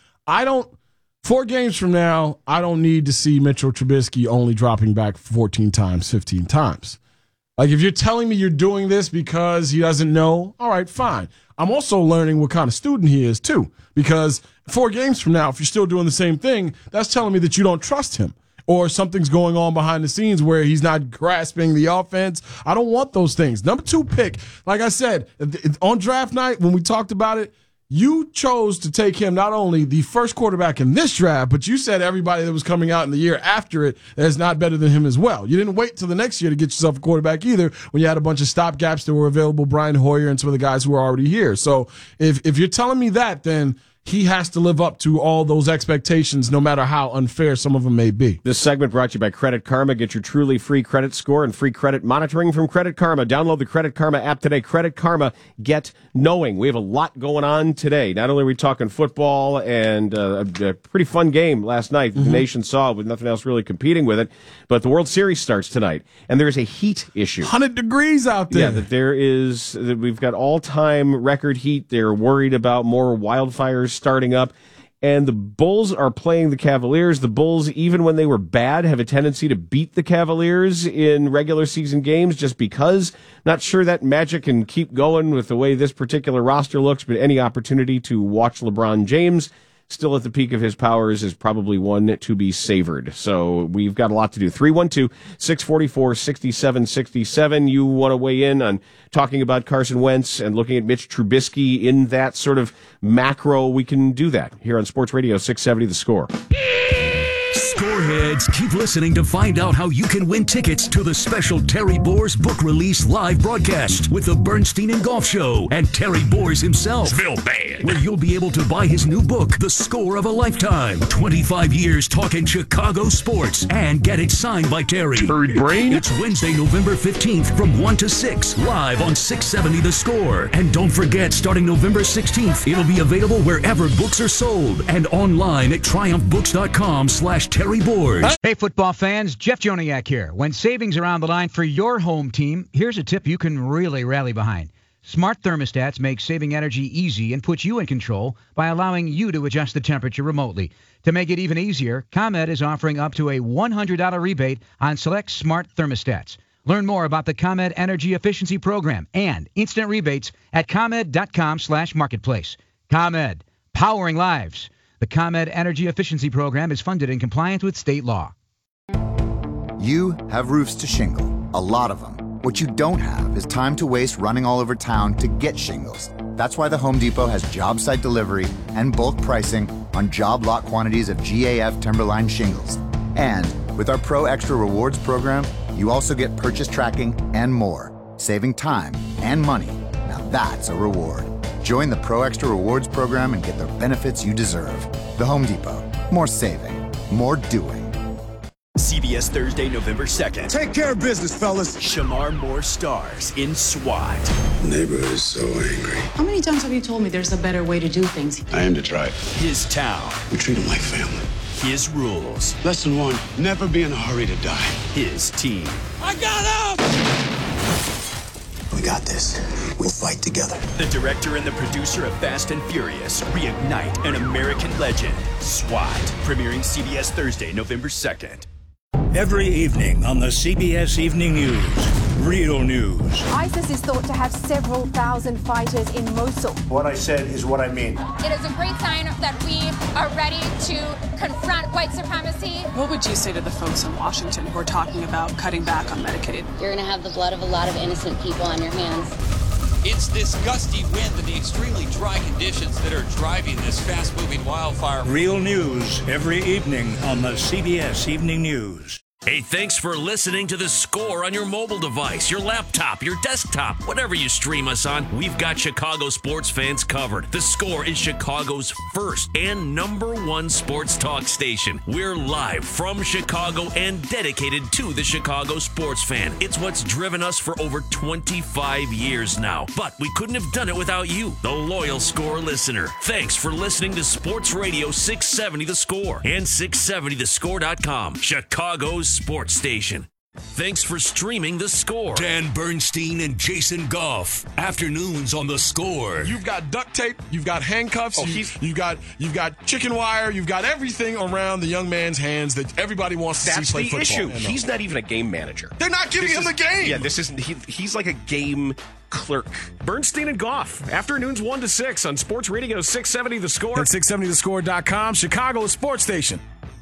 Speaker 9: I don't. Four games from now, I don't need to see Mitchell Trubisky only dropping back fourteen times, fifteen times. Like, if you're telling me you're doing this because he doesn't know, all right, fine. I'm also learning what kind of student he is, too. Because four games from now, if you're still doing the same thing, that's telling me that you don't trust him. Or something's going on behind the scenes where he's not grasping the offense. I don't want those things. Number two pick, like I said, on draft night, when we talked about it, you chose to take him not only the first quarterback in this draft, but you said everybody that was coming out in the year after it is not better than him as well. You didn't wait till the next year to get yourself a quarterback either when you had a bunch of stopgaps that were available, Brian Hoyer and some of the guys who were already here. So if, if you're telling me that, then he has to live up to all those expectations, no matter how unfair some of them may be.
Speaker 10: This segment brought to you by Credit Karma. Get your truly free credit score and free credit monitoring from Credit Karma. Download the Credit Karma app today. Credit Karma, get knowing. We have a lot going on today. Not only are we talking football and uh, a, a pretty fun game last night mm-hmm. the nation saw with nothing else really competing with it, but the World Series starts tonight, and there's a heat issue.
Speaker 9: one hundred degrees out there.
Speaker 10: Yeah, that there is, that we've got all-time record heat. They're worried about more wildfires starting up. And the Bulls are playing the Cavaliers. The Bulls, even when they were bad, have a tendency to beat the Cavaliers in regular season games just because. Not sure that magic can keep going with the way this particular roster looks, but any opportunity to watch LeBron James still at the peak of his powers is probably one to be savored. So we've got a lot to do. three one two, six four four, six seven six seven. You want to weigh in on talking about Carson Wentz and looking at Mitch Trubisky in that sort of macro, we can do that here on Sports Radio six seventy The Score.
Speaker 4: Scoreheads, keep listening to find out how you can win tickets to the special Terry Boers book release live broadcast with the Bernstein and Golf Show and Terry Boers himself.
Speaker 16: Feel bad.
Speaker 4: Where you'll be able to buy his new book, The Score of a Lifetime. twenty-five years talking Chicago sports and get it signed by Terry.
Speaker 9: Terry Brain.
Speaker 4: It's Wednesday, November fifteenth from one to six, live on six seventy The Score. And don't forget, starting November sixteenth, it'll be available wherever books are sold and online at triumph books dot com slash Terry Boers.
Speaker 2: Hey, football fans, Jeff Joniak here. When savings are on the line for your home team, here's a tip you can really rally behind. Smart thermostats make saving energy easy and put you in control by allowing you to adjust the temperature remotely. To make it even easier, ComEd is offering up to a one hundred dollars rebate on select smart thermostats. Learn more about the ComEd Energy Efficiency Program and instant rebates at ComEd dot com slash marketplace. ComEd, powering lives. The ComEd Energy Efficiency Program is funded in compliance with state law.
Speaker 3: You have roofs to shingle, a lot of them. What you don't have is time to waste running all over town to get shingles. That's why the Home Depot has job site delivery and bulk pricing on job lot quantities of G A F Timberline shingles. And with our Pro Extra Rewards program, you also get purchase tracking and more, saving time and money. Now that's a reward. Join the Pro Extra Rewards program and get the benefits you deserve. The Home Depot. More saving. More doing.
Speaker 6: C B S Thursday, November second.
Speaker 15: Take care of business, fellas.
Speaker 6: Shamar Moore stars in SWAT.
Speaker 15: Neighbor is so angry.
Speaker 18: How many times have you told me there's a better way to do things?
Speaker 15: I am to try.
Speaker 6: His town.
Speaker 15: We treat him like family.
Speaker 6: His rules.
Speaker 15: Lesson one, never be in a hurry to die.
Speaker 6: His team.
Speaker 15: I got him! We got this. We'll fight together.
Speaker 6: The director and the producer of Fast and Furious reignite an American legend. SWAT. Premiering C B S Thursday, November second.
Speaker 19: Every evening on the C B S Evening News, real news.
Speaker 20: ISIS is thought to have several thousand fighters in Mosul.
Speaker 15: What I said is what I mean.
Speaker 21: It is a great sign that we are ready to confront white supremacy.
Speaker 27: What would you say to the folks in Washington who are talking about cutting back on Medicaid?
Speaker 29: You're going to have the blood of a lot of innocent people on your hands.
Speaker 30: It's this gusty wind and the extremely dry conditions that are driving this fast-moving wildfire.
Speaker 19: Real news every evening on the C B S Evening News.
Speaker 16: Hey, thanks for listening to The Score on your mobile device, your laptop, your desktop, whatever you stream us on. We've got Chicago sports fans covered. The Score is Chicago's first and number one sports talk station. We're live from Chicago and dedicated to the Chicago sports fan. It's what's driven us for over twenty-five years now. But we couldn't have done it without you, the loyal Score listener. Thanks for listening to Sports Radio six seventy The Score and six seventy the score dot com, Chicago's sports station. Thanks for streaming The Score.
Speaker 4: Dan Bernstein and Jason Goff. Afternoons on The Score.
Speaker 1: You've got duct tape. You've got handcuffs.
Speaker 10: Oh,
Speaker 1: you,
Speaker 10: he's-
Speaker 1: you've got you've got chicken wire. You've got everything around the young man's hands that everybody wants to
Speaker 10: That's
Speaker 1: see play
Speaker 10: the
Speaker 1: football.
Speaker 10: issue.
Speaker 1: I know.
Speaker 10: He's not even a game manager.
Speaker 1: They're not giving
Speaker 10: This
Speaker 1: him
Speaker 10: is-
Speaker 1: the game.
Speaker 10: Yeah, this isn't. He, he's like a game clerk.
Speaker 23: Bernstein and Goff. Afternoons one to six on Sports Radio six seventy The Score.
Speaker 1: At six seventy the score dot com, Chicago's sports station.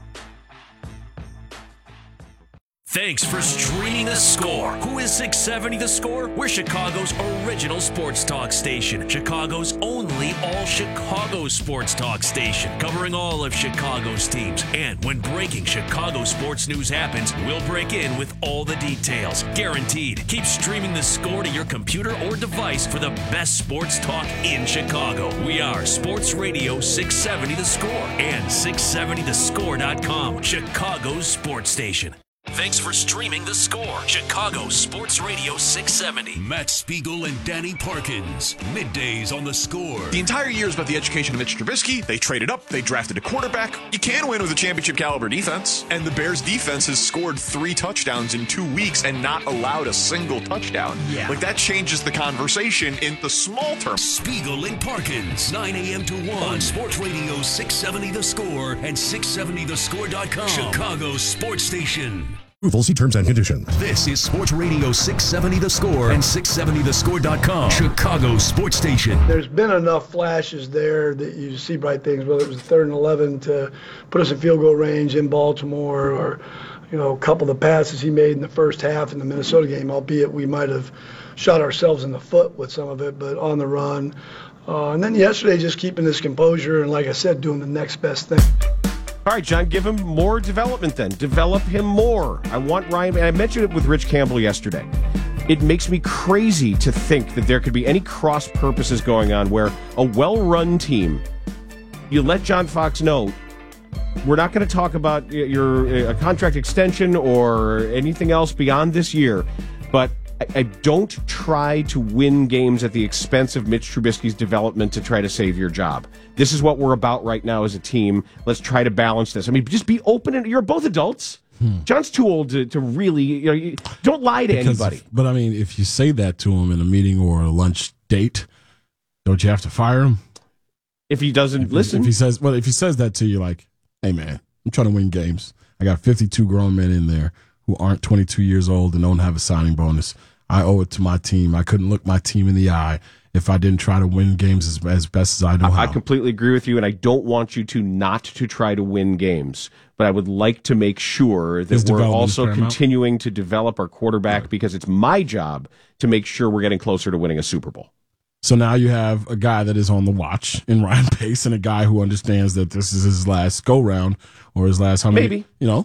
Speaker 16: Thanks for streaming The Score. Who is six seventy The Score? We're Chicago's original sports talk station. Chicago's only all-Chicago sports talk station. Covering all of Chicago's teams. And when breaking Chicago sports news happens, we'll break in with all the details. Guaranteed. Keep streaming The Score to your computer or device for the best sports talk in Chicago. We are Sports Radio six seventy The Score and six seventy the score dot com, Chicago's sports station. Thanks for streaming The Score, Chicago Sports Radio six seventy.
Speaker 4: Matt Spiegel and Danny Parkins. Middays on The Score.
Speaker 11: The entire year is about the education of Mitch Trubisky. They traded up. They drafted a quarterback. You can win with a championship caliber defense. And the Bears defense has scored three touchdowns in two weeks and not allowed a single touchdown.
Speaker 4: Yeah.
Speaker 11: Like that changes the conversation in the small term.
Speaker 4: Spiegel and Parkins. nine a.m. to one on Sports Radio six seventy The Score and six seventy the score dot com. Chicago's sports station.
Speaker 31: Approval, see terms and conditions.
Speaker 4: This is Sports Radio six seventy The Score and six seventy the score dot com, Chicago's sports station.
Speaker 32: There's been enough flashes there that you see bright things, whether it was third and eleven to put us in field goal range in Baltimore, or you know, a couple of the passes he made in the first half in the Minnesota game, albeit we might have shot ourselves in the foot with some of it, but on the run. Uh, and then yesterday, just keeping his composure and, like I said, doing the next best thing.
Speaker 10: All right, John, give him more development then. Develop him more. I want Ryan, and I mentioned it with Rich Campbell yesterday. It makes me crazy to think that there could be any cross purposes going on where a well-run team, you let John Fox know, we're not going to talk about your a contract extension or anything else beyond this year, but I, I don't try to win games at the expense of Mitch Trubisky's development to try to save your job. This is what we're about right now as a team. Let's try to balance this. I mean, just be open. And you're both adults. Hmm. John's too old to, to really, you know, you, don't lie to because anybody.
Speaker 9: If, but I mean, if you say that to him in a meeting or a lunch date, don't you have to fire him?
Speaker 10: If he doesn't
Speaker 9: if
Speaker 10: listen?
Speaker 9: He, if he says, well, if he says that to you, like, hey, man, I'm trying to win games. I got fifty-two grown men in there who aren't twenty-two years old and don't have a signing bonus. I owe it to my team. I couldn't look my team in the eye if I didn't try to win games as, as best as I know how.
Speaker 10: I completely agree with you, and I don't want you to not to try to win games. But I would like to make sure that we're also continuing to develop our quarterback, because it's my job to make sure we're getting closer to winning a Super Bowl.
Speaker 9: So now you have a guy that is on the watch in Ryan Pace, and a guy who understands that this is his last go round or his last how many?
Speaker 10: Maybe.
Speaker 9: You know,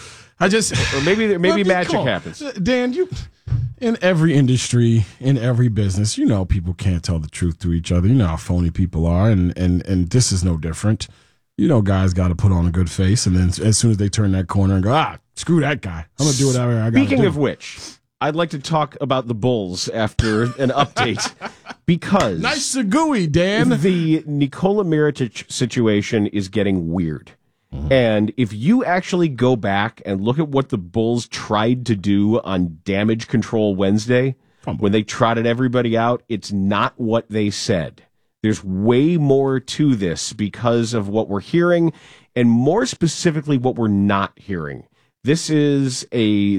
Speaker 9: I just
Speaker 10: or maybe maybe magic happens.
Speaker 9: Dan, you in every industry, in every business, you know, people can't tell the truth to each other. You know how phony people are, and and and this is no different. You know, guys got to put on a good face, and then as soon as they turn that corner and go, ah, screw that guy, I'm gonna do whatever I got.
Speaker 10: Speaking
Speaker 9: do.
Speaker 10: of which, I'd like to talk about the Bulls after an update, because
Speaker 9: nice Segui, Dan.
Speaker 10: The Nikola Mirotic situation is getting weird. Mm-hmm. And if you actually go back and look at what the Bulls tried to do on Damage Control Wednesday, when they trotted everybody out, it's not what they said. There's way more to this because of what we're hearing, and more specifically what we're not hearing. This is a